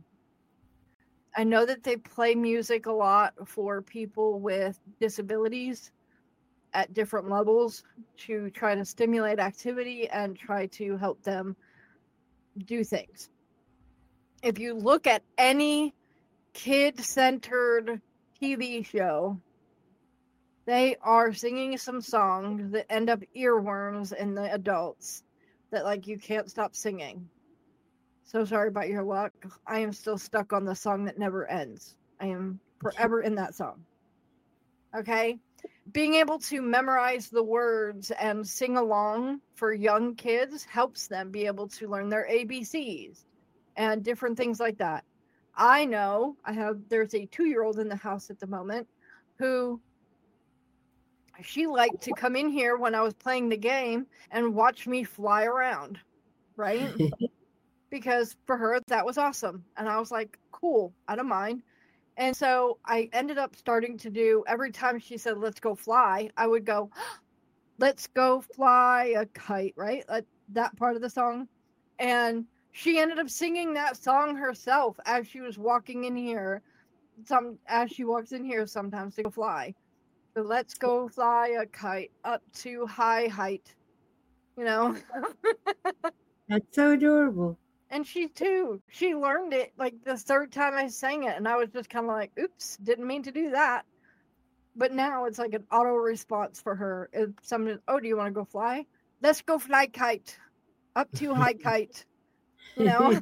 I know that they play music a lot for people with disabilities at different levels to try to stimulate activity and try to help them do things. If you look at any kid-centered TV show, they are singing some songs that end up earworms in the adults that like you can't stop singing. So sorry about your luck. I am still stuck on the song that never ends. I am forever in that song. Okay? Being able to memorize the words and sing along for young kids helps them be able to learn their ABCs and different things like that. I know there's a 2-year-old in the house at the moment who she liked to come in here when I was playing the game and watch me fly around, right? Because for her, that was awesome. And I was like, cool, I don't mind. And so I ended up starting to do, every time she said, let's go fly, I would go, let's go fly a kite, right? That part of the song. And she ended up singing that song herself as she was walking in here. As she walks in here sometimes to go fly. So let's go fly a kite up to high height, you know? That's so adorable. And she learned it like the 3rd time I sang it. And I was just kind of like, oops, didn't mean to do that. But now it's like an auto response for her. If someone, oh, do you want to go fly? Let's go fly kite up to high kite, you know?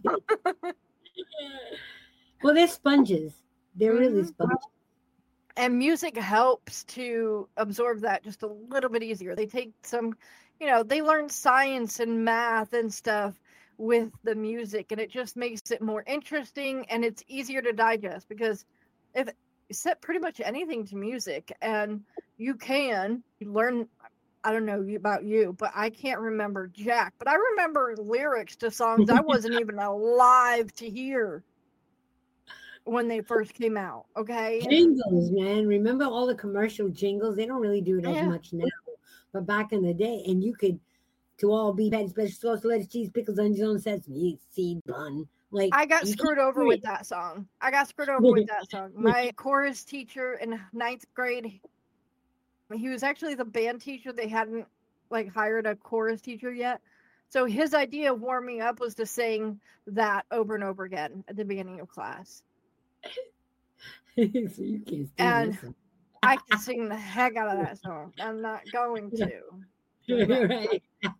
Well, they're sponges. They're really sponges. And music helps to absorb that just a little bit easier. They take some, they learn science and math and stuff with the music, and it just makes it more interesting and it's easier to digest, because if you set pretty much anything to music and you can learn. I don't know about you, but I can't remember jack, but I remember lyrics to songs I wasn't even alive to hear when they first came out. Okay. Jingles, man. Remember all the commercial jingles? They don't really do it as Yeah. much now, but back in the day, and you could, to all be patty, special sauce, lettuce, cheese, pickles, onions on sesame seed bun. Like, I got you screwed can't over do with it. that song. My chorus teacher in 9th grade, he was actually the band teacher. They hadn't like hired a chorus teacher yet. So his idea of warming up was to sing that over and over again at the beginning of class. So you can't stand And that song. I can sing the heck out of that song. I'm not going to. Right.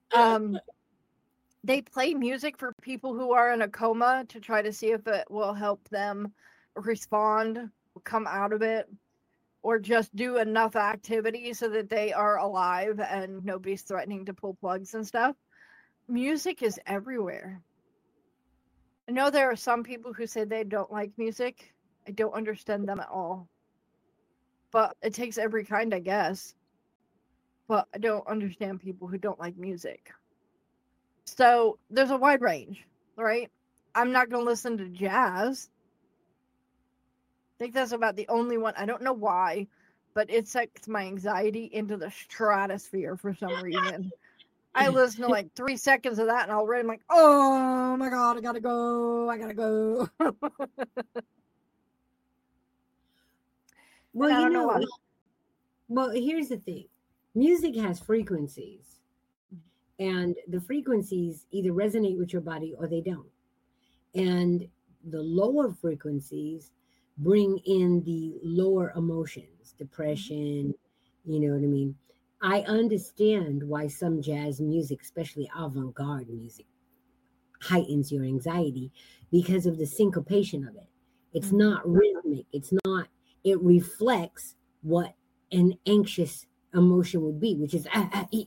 They play music for people who are in a coma to try to see if it will help them respond, come out of it, or just do enough activity so that they are alive and nobody's threatening to pull plugs and stuff. Music is everywhere. I know there are some people who say they don't like music. I don't understand them at all. But it takes every kind, I guess. But I don't understand people who don't like music. So there's a wide range, right? I'm not going to listen to jazz. I think that's about the only one. I don't know why, but it sets my anxiety into the stratosphere for some reason. I listen to like 3 seconds of that and already I'm like, oh my God, I gotta go. Well, I you don't know know, why. well, here's the thing. Music has frequencies, and the frequencies either resonate with your body or they don't. And the lower frequencies bring in the lower emotions, depression, you know what I mean? I understand why some jazz music, especially avant-garde music, heightens your anxiety because of the syncopation of it. It's not rhythmic. It reflects what an anxious emotion would be, which is,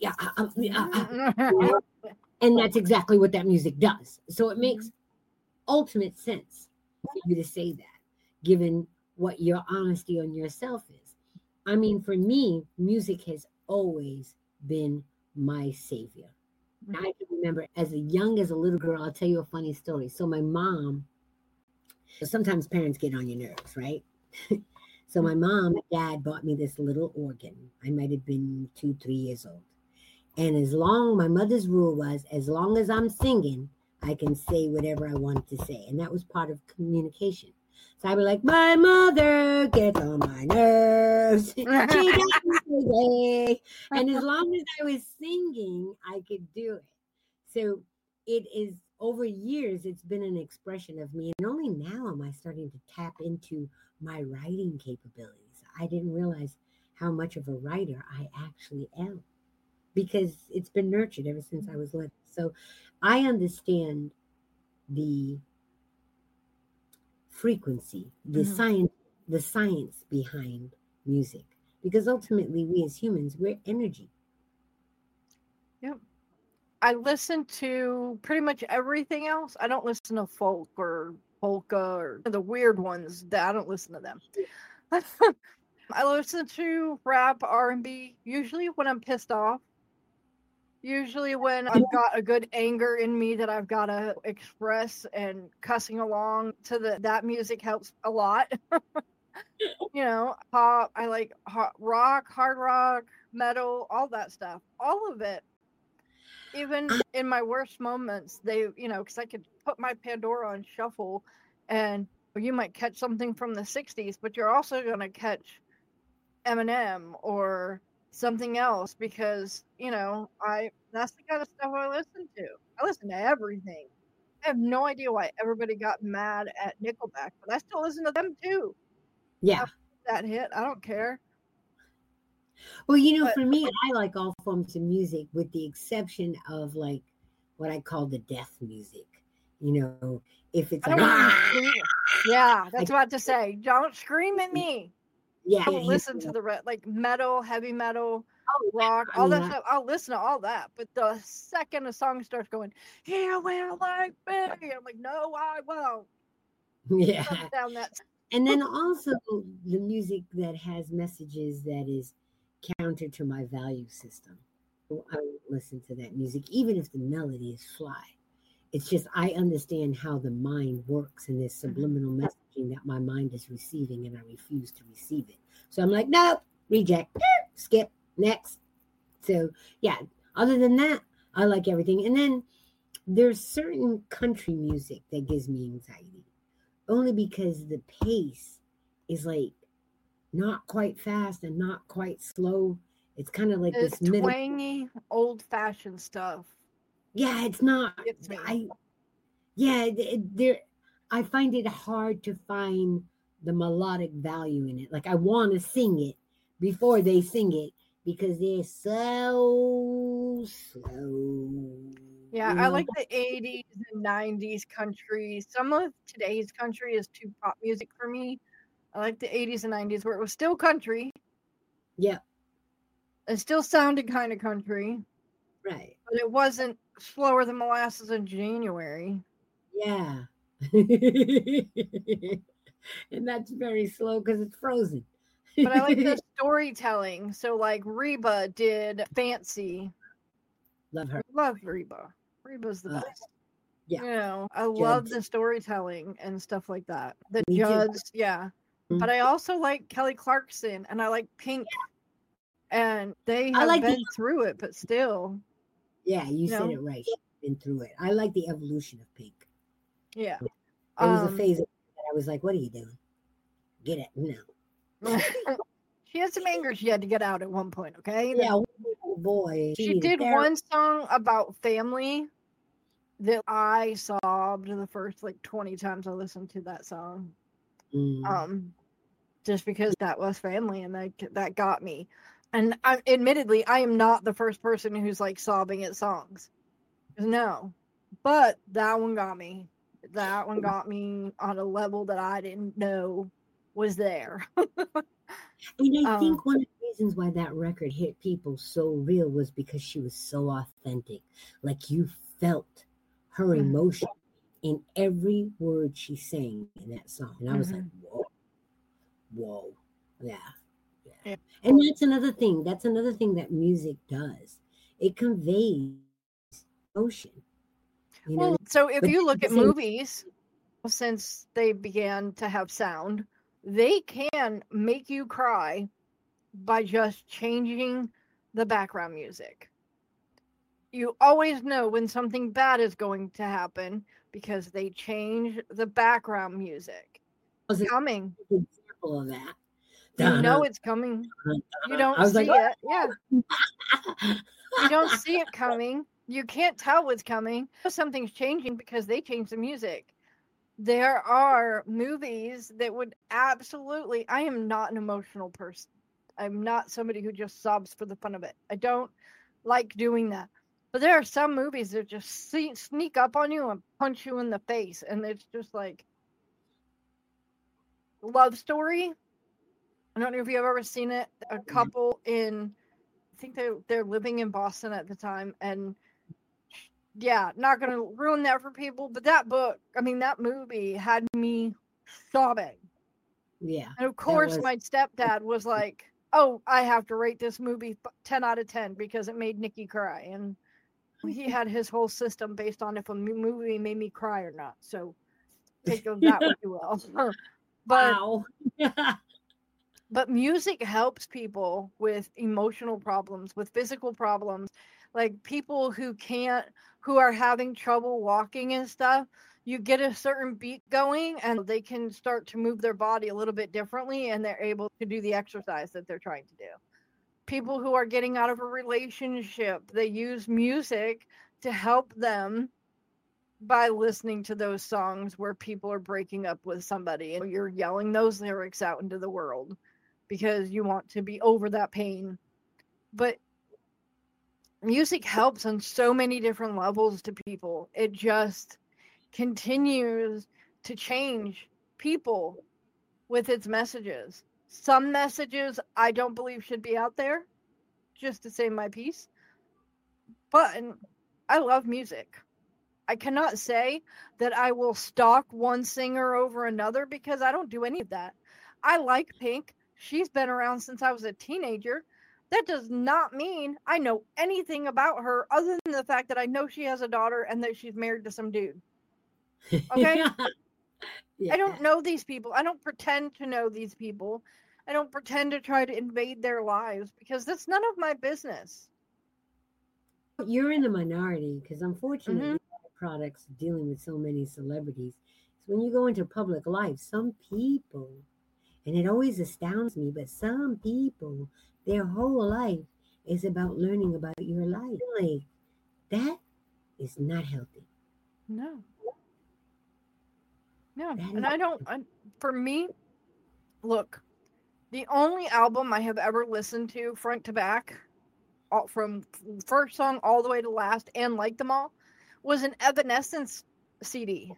and that's exactly what that music does. So it makes ultimate sense for you to say that, given what your honesty on yourself is. I mean, for me, music has always been my savior. I can remember as young as a little girl, I'll tell you a funny story. So my mom, sometimes parents get on your nerves, right? So my mom and dad bought me this little organ. I might have been 2, 3 years old. And my mother's rule was, as long as I'm singing, I can say whatever I want to say. And that was part of communication. So I'd be like, my mother gets on my nerves. She got me away. And as long as I was singing, I could do it. So it is, over years, it's been an expression of me. And only now am I starting to tap into my writing capabilities. I didn't realize how much of a writer I actually am, because it's been nurtured ever since I was little. So I understand the frequency, the science behind music, because ultimately we as humans, we're energy. Yep. I listen to pretty much everything else. I don't listen to folk or polka or the weird ones. That I don't listen to them. I listen to rap, R&B, usually when I'm pissed off. Usually when I've got a good anger in me that I've got to express, and cussing along to that music helps a lot. You know, pop, I like rock, hard rock, metal, all that stuff. All of it. Even in my worst moments, because I could put my Pandora on shuffle and you might catch something from the 60s, but you're also going to catch Eminem or something else, because, that's the kind of stuff I listen to. I listen to everything. I have no idea why everybody got mad at Nickelback, but I still listen to them too. Yeah. That hit, I don't care. Well, for me, I like all forms of music with the exception of like what I call the death music. If it's like, yeah, that's about to say, don't scream at me. Yeah. Don't listen to the metal, heavy metal. rock, I all mean, that stuff. I'll listen to all that. But the second a song starts going, "He will like me," I'm like, "No, I won't." yeah. Shut down that. And then also the music that has messages that is counter to my value system. I won't listen to that music, even if the melody is fly. It's just I understand how the mind works and there's subliminal messaging that my mind is receiving and I refuse to receive it. So I'm like, nope, reject, skip, next. So yeah, other than that, I like everything. And then there's certain country music that gives me anxiety. Only because the pace is like not quite fast and not quite slow. It's kind of like It's this middle. twangy, old-fashioned stuff. Yeah, it's not. Gets me. I find it hard to find the melodic value in it. Like I want to sing it before they sing it because they're so slow. Yeah, You I know? like the 80s and 90s country. Some of today's country is too pop music for me. I like the 80s and 90s where it was still country. Yeah, It still sounded kind of country, right. but it wasn't slower than molasses in January. Yeah. And that's very slow because it's frozen. But I like the storytelling. So, like, Reba did Fancy. Love her. Love Reba. Reba's the best. Yeah. You know, I love Judds. the storytelling and stuff like that. The Me too. Judds, yeah. Mhm. But I also like Kelly Clarkson and I like Pink. And they I have like been through it, but still. Yeah, you No. said it right. She's been through it. I like the evolution of Pink. Yeah. There was a phase that I was like, what are you doing? Get it? No. She had some anger she had to get out at one point, okay? Yeah, oh boy. She did one song about family that I sobbed the first like 20 times I listened to that song. Just because that was family and that got me. And admittedly, I am not the first person who's like sobbing at songs. No. But that one got me. That one got me on a level that I didn't know was there. And I think one of the reasons why that record hit people so real was because she was so authentic. Like you felt her emotion in every word she sang in that song. And I was like, whoa. Yeah. And that's another thing. That's another thing that music does. It conveys emotion. You know? So if you look at movies, since they began to have sound, they can make you cry by just changing the background music. You always know when something bad is going to happen because they change the background music. It's coming. An example of that. You know it's coming. You don't see it. Yeah. You don't see it coming. You can't tell what's coming. Something's changing because they changed the music. There are movies that would absolutely... I am not an emotional person. I'm not somebody who just sobs for the fun of it. I don't like doing that. But there are some movies that just sneak up on you and punch you in the face. And it's just like... Love Story. I don't know if you've ever seen it. A couple in... I think they're living in Boston at the time. And... yeah, not going to ruin that for people, but that movie had me sobbing. Yeah. And of course, my stepdad was like, oh, I have to rate this movie 10 out of 10 because it made Nikki cry. And he had his whole system based on if a movie made me cry or not. So take that what you will. But, wow. But music helps people with emotional problems, with physical problems. Like people who are having trouble walking and stuff, you get a certain beat going and they can start to move their body a little bit differently and they're able to do the exercise that they're trying to do. People who are getting out of a relationship, they use music to help them by listening to those songs where people are breaking up with somebody and you're yelling those lyrics out into the world because you want to be over that pain. But music helps on so many different levels to people. It just continues to change people with its messages. Some messages I don't believe should be out there. just to say my piece. But I love music. I cannot say that I will stalk one singer over another because I don't do any of that. I like Pink. She's been around since I was a teenager. That does not mean I know anything about her other than the fact that I know she has a daughter and that she's married to some dude. Okay? Yeah. I don't know these people. I don't pretend to know these people. I don't pretend to try to invade their lives because that's none of my business. You're in the minority because unfortunately, Mhm. products dealing with so many celebrities. So when you go into public life, some people, and it always astounds me, but some people, their whole life is about learning about your life. Like, that is not healthy. No. No. That And is, for me, look, the only album I have ever listened to front to back, from first song all the way to last, and liked them all, was an Evanescence CD.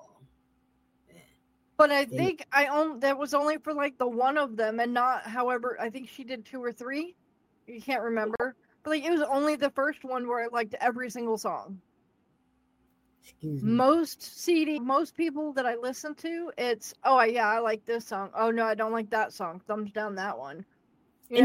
But I think that was only for like the one of them, and not. However, I think she did 2 or 3. You can't remember, but like it was only the first one where I liked every single song. excuse me. Most people that I listen to, it's oh yeah, I like this song. Oh no, I don't like that song. Thumbs down that one. And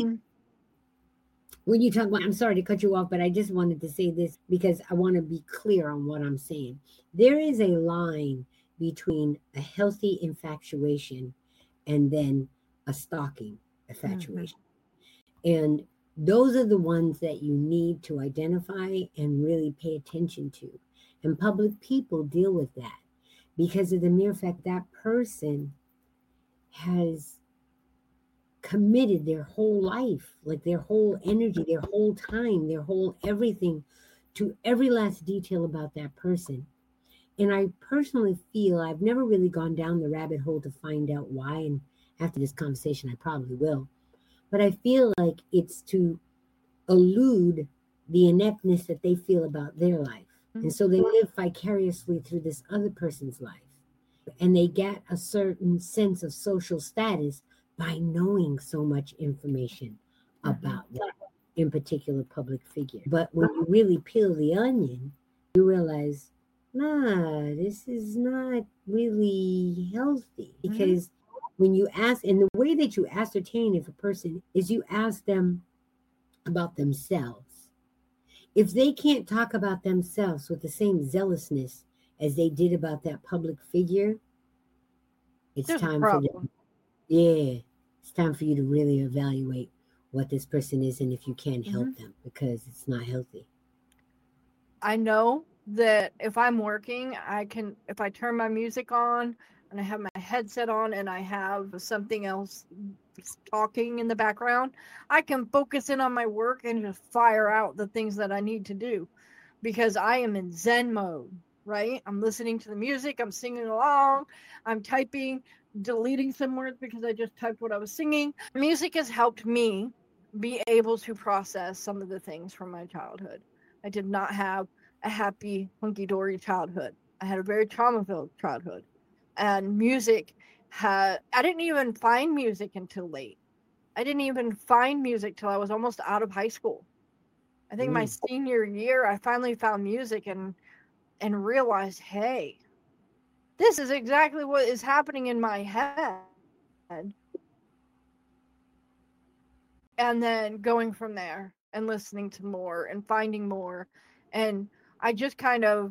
when you talk about, I'm sorry to cut you off, but I just wanted to say this because I want to be clear on what I'm saying. There is a line between a healthy infatuation and then a stalking infatuation. And those are the ones that you need to identify and really pay attention to. And public people deal with that because of the mere fact that person has committed their whole life, like their whole energy, their whole time, their whole everything to every last detail about that person. And I personally feel I've never really gone down the rabbit hole to find out why. And after this conversation, I probably will. But I feel like it's to elude the ineptness that they feel about their life. And so they live vicariously through this other person's life. And they get a certain sense of social status by knowing so much information about that in particular public figure. But when you really peel the onion, you realize, this is not really healthy. Because when you ask, and the way that you ascertain if a person is you ask them about themselves. If they can't talk about themselves with the same zealousness as they did about that public figure, it's time for them. Yeah, it's time for you to really evaluate what this person is and if you can help them, because it's not healthy. I know that if I'm working, if I turn my music on and I have my headset on and I have something else talking in the background, I can focus in on my work and just fire out the things that I need to do because I am in Zen mode, right? I'm listening to the music, I'm singing along, I'm typing, deleting some words because I just typed what I was singing. Music has helped me be able to process some of the things from my childhood. I did not have a happy, hunky-dory childhood. I had a very trauma-filled childhood. And music I didn't even find music until late. I didn't even find music till I was almost out of high school. I think my senior year, I finally found music and realized, hey, this is exactly what is happening in my head. And then going from there and listening to more and finding more. And I just kind of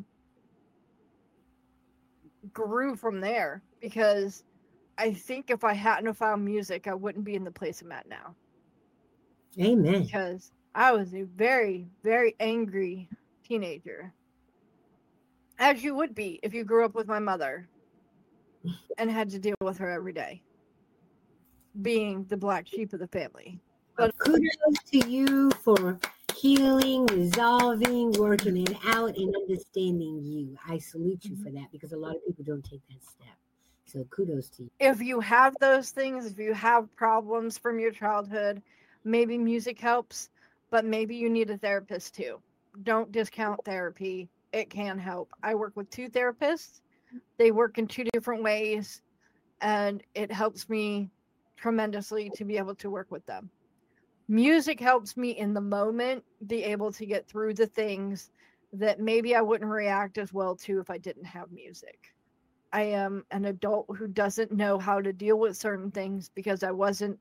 grew from there because I think if I hadn't have found music, I wouldn't be in the place I'm at now. Amen. Because I was a very, very angry teenager. As you would be if you grew up with my mother and had to deal with her every day, being the black sheep of the family. But kudos to you for healing, resolving, working it out, and understanding you. I salute you for that because a lot of people don't take that step. So kudos to you. If you have those things, if you have problems from your childhood, maybe music helps, but maybe you need a therapist too. Don't discount therapy. It can help. I work with 2 therapists. They work in 2 different ways, and it helps me tremendously to be able to work with them. music helps me in the moment be able to get through the things that maybe I wouldn't react as well to if I didn't have music. I am an adult who doesn't know how to deal with certain things because I wasn't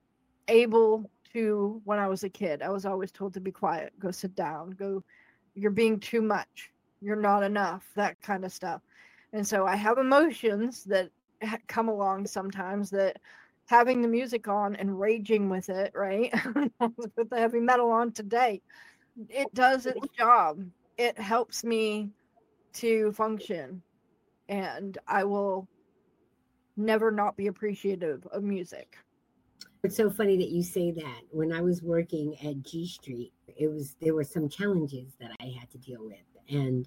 able to when I was a kid. I was always told to be quiet, go sit down, go, you're being too much, you're not enough, that kind of stuff. And so I have emotions that come along sometimes that having the music on and raging with it, right? With the heavy metal on today, it does its job. It helps me to function, and I will never not be appreciative of music. It's so funny that you say that. When I was working at G Street, there were some challenges that I had to deal with, and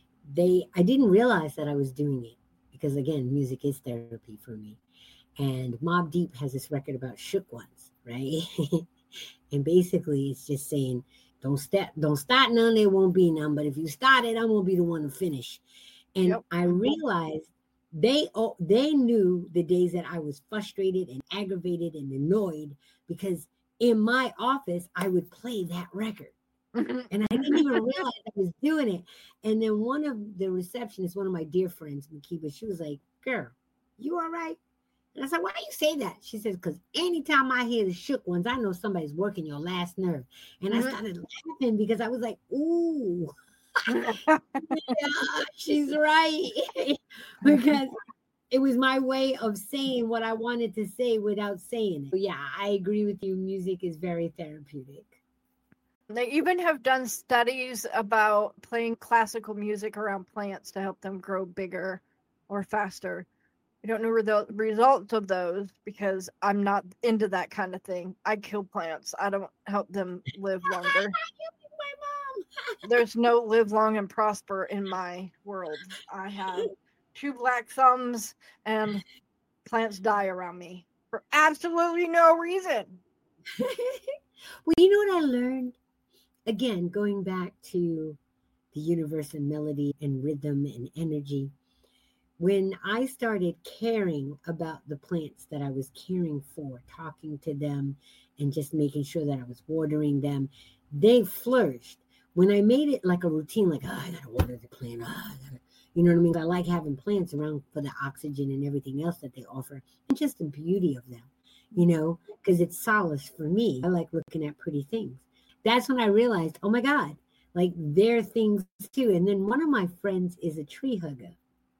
I didn't realize that I was doing it because, again, music is therapy for me. And Mobb Deep has this record about shook ones, right? And basically, it's just saying, don't start none, there won't be none. But if you start it, I'm gonna be the one to finish. And I realized they knew the days that I was frustrated and aggravated and annoyed because in my office I would play that record. And I didn't even realize I was doing it. And then one of the receptionists, one of my dear friends, Makiba, she was like, "Girl, you all right?" And I said, "Why do you say that?" She said, "Because anytime I hear the shook ones, I know somebody's working your last nerve." And I started laughing because I was like, ooh, yeah, she's right. Because it was my way of saying what I wanted to say without saying it. Yeah, I agree with you. Music is very therapeutic. They even have done studies about playing classical music around plants to help them grow bigger or faster. I don't know the results of those because I'm not into that kind of thing. I kill plants. I don't help them live longer. My mom. There's no live long and prosper in my world. I have 2 black thumbs and plants die around me for absolutely no reason. Well, you know what I learned? Again, going back to the universe and melody and rhythm and energy, when I started caring about the plants that I was caring for, talking to them and just making sure that I was watering them, they flourished. When I made it like a routine, like, I gotta water the plant, you know what I mean? I like having plants around for the oxygen and everything else that they offer, and just the beauty of them, because it's solace for me. I like looking at pretty things. That's when I realized, oh my God, like they're things too. And then one of my friends is a tree hugger.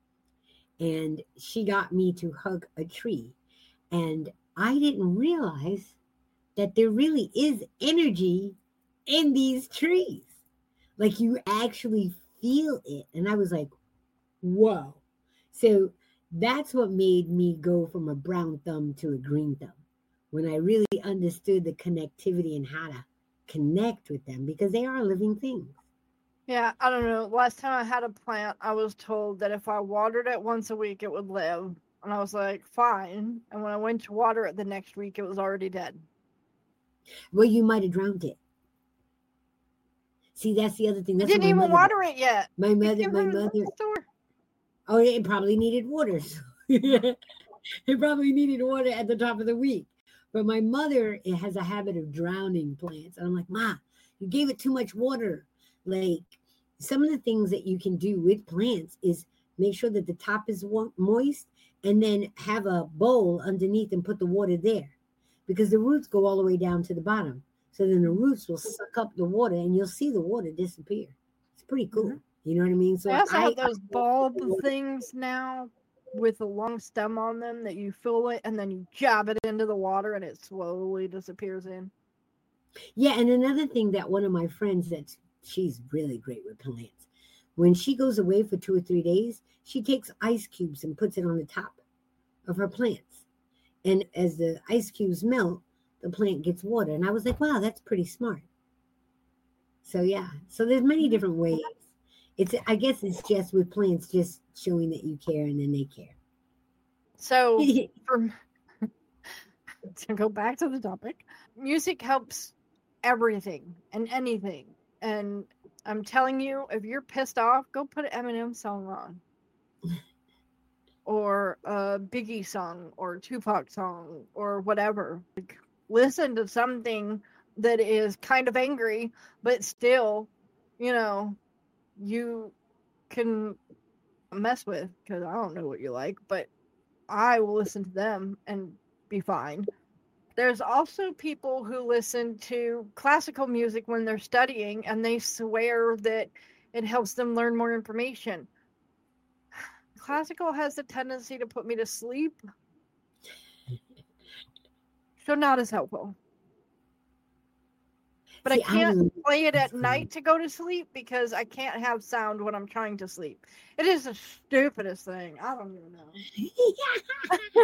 And she got me to hug a tree. And I didn't realize that there really is energy in these trees. Like you actually feel it. And I was like, whoa. So that's what made me go from a brown thumb to a green thumb. When I really understood the connectivity and how to connect with them, because they are living things. Yeah, I don't know. Last time I had a plant, I was told that if I watered it once a week, it would live. And I was like, fine. And when I went to water it the next week, it was already dead. Well, you might have drowned it. See, that's the other thing. That's I didn't even water it yet. My mother. Oh, it probably needed water. It probably needed water at the top of the week. But my mother has a habit of drowning plants. And I'm like, Ma, you gave it too much water. Like some of the things that you can do with plants is make sure that the top is moist and then have a bowl underneath and put the water there because the roots go all the way down to the bottom. So then the roots will suck up the water and you'll see the water disappear. It's pretty cool. You know what I mean? So I also have those bulb things now with a long stem on them that you fill it and then you jab it into the water and it slowly disappears in. Yeah, and another thing that one of my friends she's really great with plants. When she goes away for 2 or 3 days, she takes ice cubes and puts it on the top of her plants. And as the ice cubes melt, the plant gets water. And I was like, wow, that's pretty smart. So yeah, so there's many different ways. I guess it's just with plants, just showing that you care and then they care. So to go back to the topic, music helps everything and anything. And I'm telling you, if you're pissed off, go put an Eminem song on. Or a Biggie song or Tupac song or whatever. Like, listen to something that is kind of angry, but still, you can mess with, because I don't know what you like, but I will listen to them and be fine. There's also people who listen to classical music when they're studying, and they swear that it helps them learn more information. Classical has a tendency to put me to sleep, so not as helpful. But I can't play it at night to go to sleep because I can't have sound when I'm trying to sleep. It is the stupidest thing. I don't even know.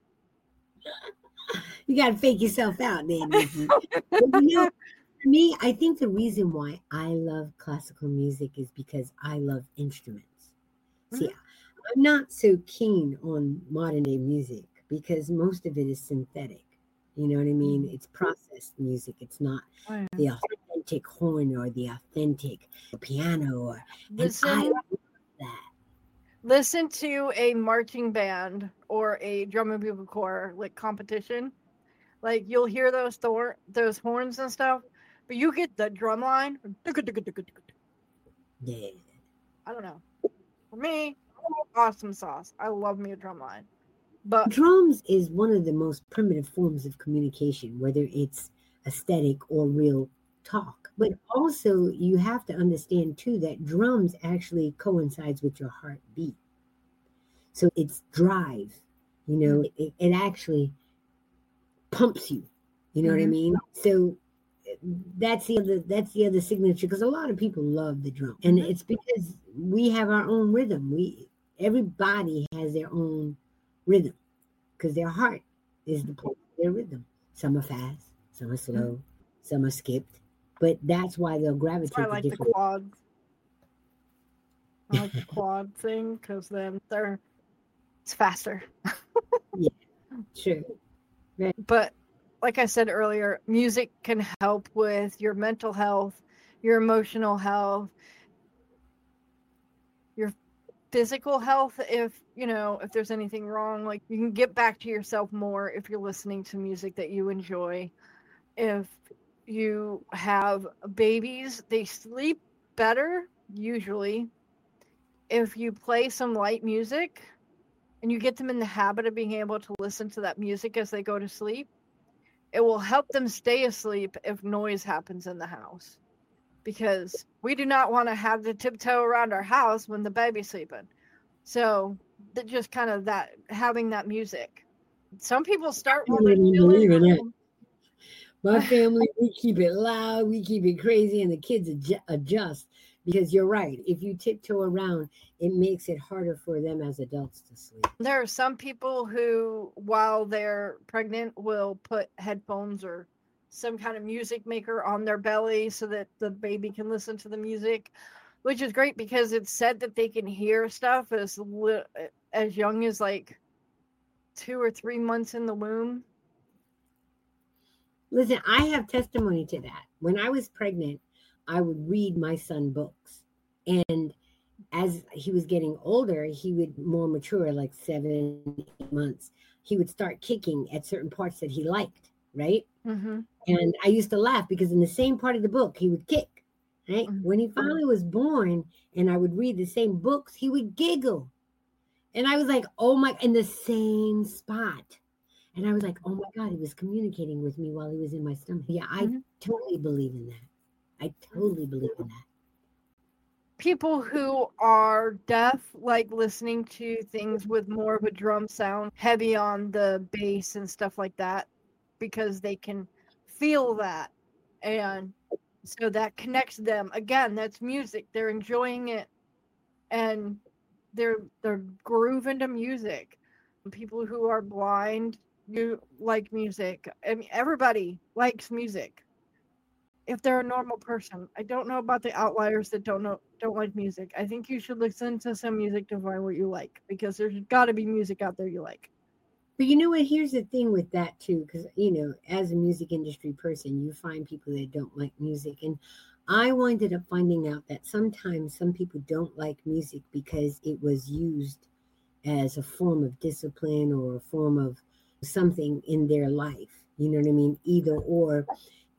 You got to fake yourself out, man. For me, I think the reason why I love classical music is because I love instruments. See, I'm not so keen on modern day music because most of it is synthetic. You know what I mean? It's processed music. It's not the authentic horn or the authentic piano. And I love that. Listen to a marching band or a drum and bugle corps like competition. Like you'll hear those horns and stuff, but you get the drum line. Yeah. I don't know. For me, awesome sauce. I love me a drum line. But drums is one of the most primitive forms of communication, whether it's aesthetic or real talk. But also you have to understand too that drums actually coincides with your heartbeat. So it's drive, it actually pumps you. You know what I mean? So that's the other signature, because a lot of people love the drum. And it's because we have our own rhythm. Everybody has their own rhythm, because their heart is the place of their rhythm. Some are fast, some are slow, some are skipped, but that's why they'll gravitate to different. The quads. I like the quad thing because then it's faster. Yeah, true. Right. But like I said earlier, music can help with your mental health, your emotional health, your physical health. If there's anything wrong, like you can get back to yourself more if you're listening to music that you enjoy. If you have babies, they sleep better usually if you play some light music and you get them in the habit of being able to listen to that music as they go to sleep. It will help them stay asleep if noise happens in the house, because we do not want to have to tiptoe around our house when the baby's sleeping. So just kind of that, having that music. Some people start while they're chilling. My family, we keep it loud, we keep it crazy, and the kids adjust, because you're right. If you tiptoe around, it makes it harder for them as adults to sleep. There are some people who, while they're pregnant, will put headphones or some kind of music maker on their belly so that the baby can listen to the music, which is great because it's said that they can hear stuff as young as like 2 or 3 months in the womb. Listen, I have testimony to that. When I was pregnant, I would read my son books. And as he was getting older, he would more mature, like 7, 8 months. He would start kicking at certain parts that he liked, right? Mm-hmm. And I used to laugh because in the same part of the book, he would kick, right? Mm-hmm. When he finally was born and I would read the same books, he would giggle. And I was like, oh my, in the same spot. And I was like, oh my God, he was communicating with me while he was in my stomach. Yeah, I totally believe in that. I totally believe in that. People who are deaf like listening to things with more of a drum sound, heavy on the bass and stuff like that, because they can feel that. And so that connects them. Again, that's music. They're enjoying it and they're grooving to music. People who are blind, you like music. I mean, everybody likes music. If they're a normal person, I don't know about the outliers that don't like music. I think you should listen to some music to find what you like, because there's got to be music out there you like. But you know what? Here's the thing with that too, because as a music industry person, you find people that don't like music, and I winded up finding out that sometimes some people don't like music because it was used as a form of discipline or a form of something in their life. You know what I mean? Either or,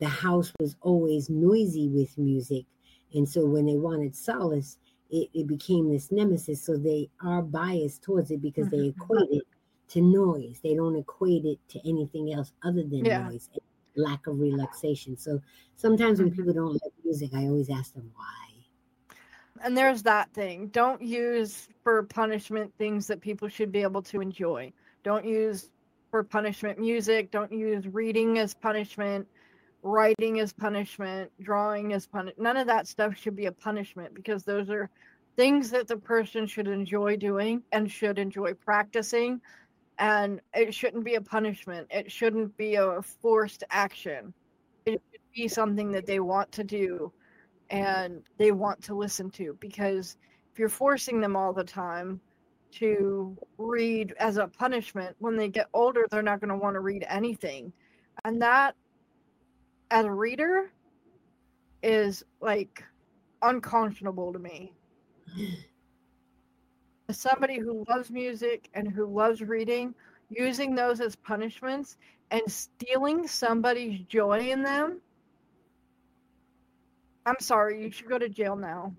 the house was always noisy with music. And so when they wanted solace, it became this nemesis. So they are biased towards it because they equate it to noise. They don't equate it to anything else other than noise and lack of relaxation. So sometimes when people don't like music, I always ask them why. And there's that thing. Don't use for punishment things that people should be able to enjoy. Don't use for punishment music. Don't use reading as punishment, writing as punishment, drawing as punishment. None of that stuff should be a punishment because those are things that the person should enjoy doing and should enjoy practicing. And it shouldn't be a punishment. It shouldn't be a forced action. It should be something that they want to do and they want to listen to, because if you're forcing them all the time to read as a punishment, when they get older, they're not going to want to read anything. And that, as a reader, is like unconscionable to me. As somebody who loves music and who loves reading, using those as punishments and stealing somebody's joy in them, I'm sorry, you should go to jail now.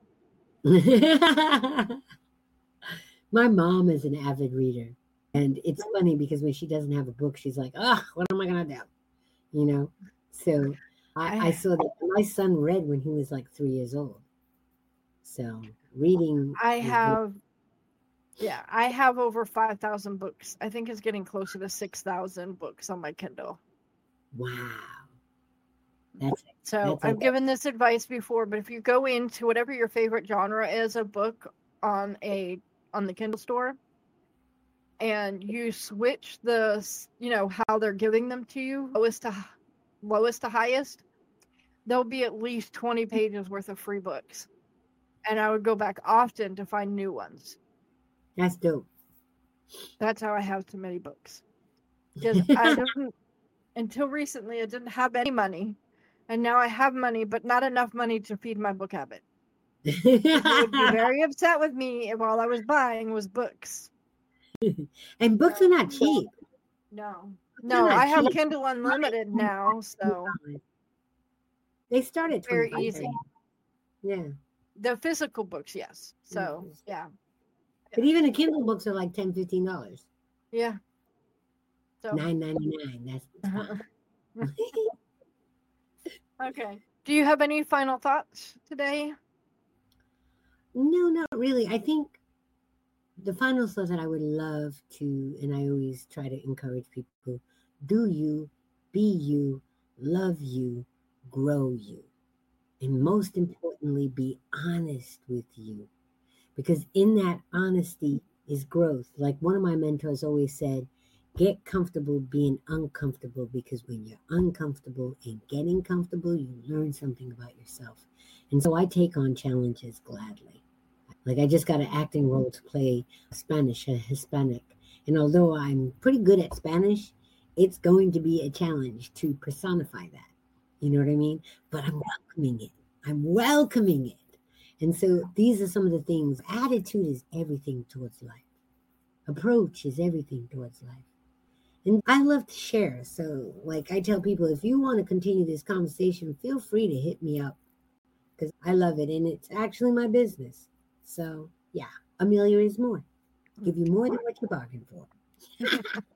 My mom is an avid reader. And it's funny because when she doesn't have a book, she's like, what am I going to do? You know? So I saw that my son read when he was like 3 years old. So reading. I have over 5,000 books. I think it's getting closer to 6,000 books on my Kindle. Wow. I've given this advice before, but if you go into whatever your favorite genre is, a book on the Kindle store, and you switch how they're giving them to you, lowest to highest, there'll be at least 20 pages worth of free books. And I would go back often to find new ones. That's dope. That's how I have so many books. Because until recently, I didn't have any money. And now I have money, but not enough money to feed my book habit. They would be very upset with me if all I was buying was books. And books are not cheap. No, I have Kindle Unlimited now, so they start at very easy. Yeah, the physical books, yes. So yeah, but even the Kindle books are like $10-15. Yeah, so $9.99. That's fine. Okay. Do you have any final thoughts today? No, not really. I think the final thought that I would love to, and I always try to encourage people, do you, be you, love you, grow you. And most importantly, be honest with you. Because in that honesty is growth. Like one of my mentors always said, get comfortable being uncomfortable, because when you're uncomfortable and getting comfortable, you learn something about yourself. And so I take on challenges gladly. Like I just got an acting role to play Spanish, a Hispanic. And although I'm pretty good at Spanish, it's going to be a challenge to personify that. You know what I mean? But I'm welcoming it. And so these are some of the things. Attitude is everything towards life. Approach is everything towards life. And I love to share. So like I tell people, if you want to continue this conversation, feel free to hit me up because I love it. And it's actually my business. So yeah, Amelia is more. Give you more than what you bargained for.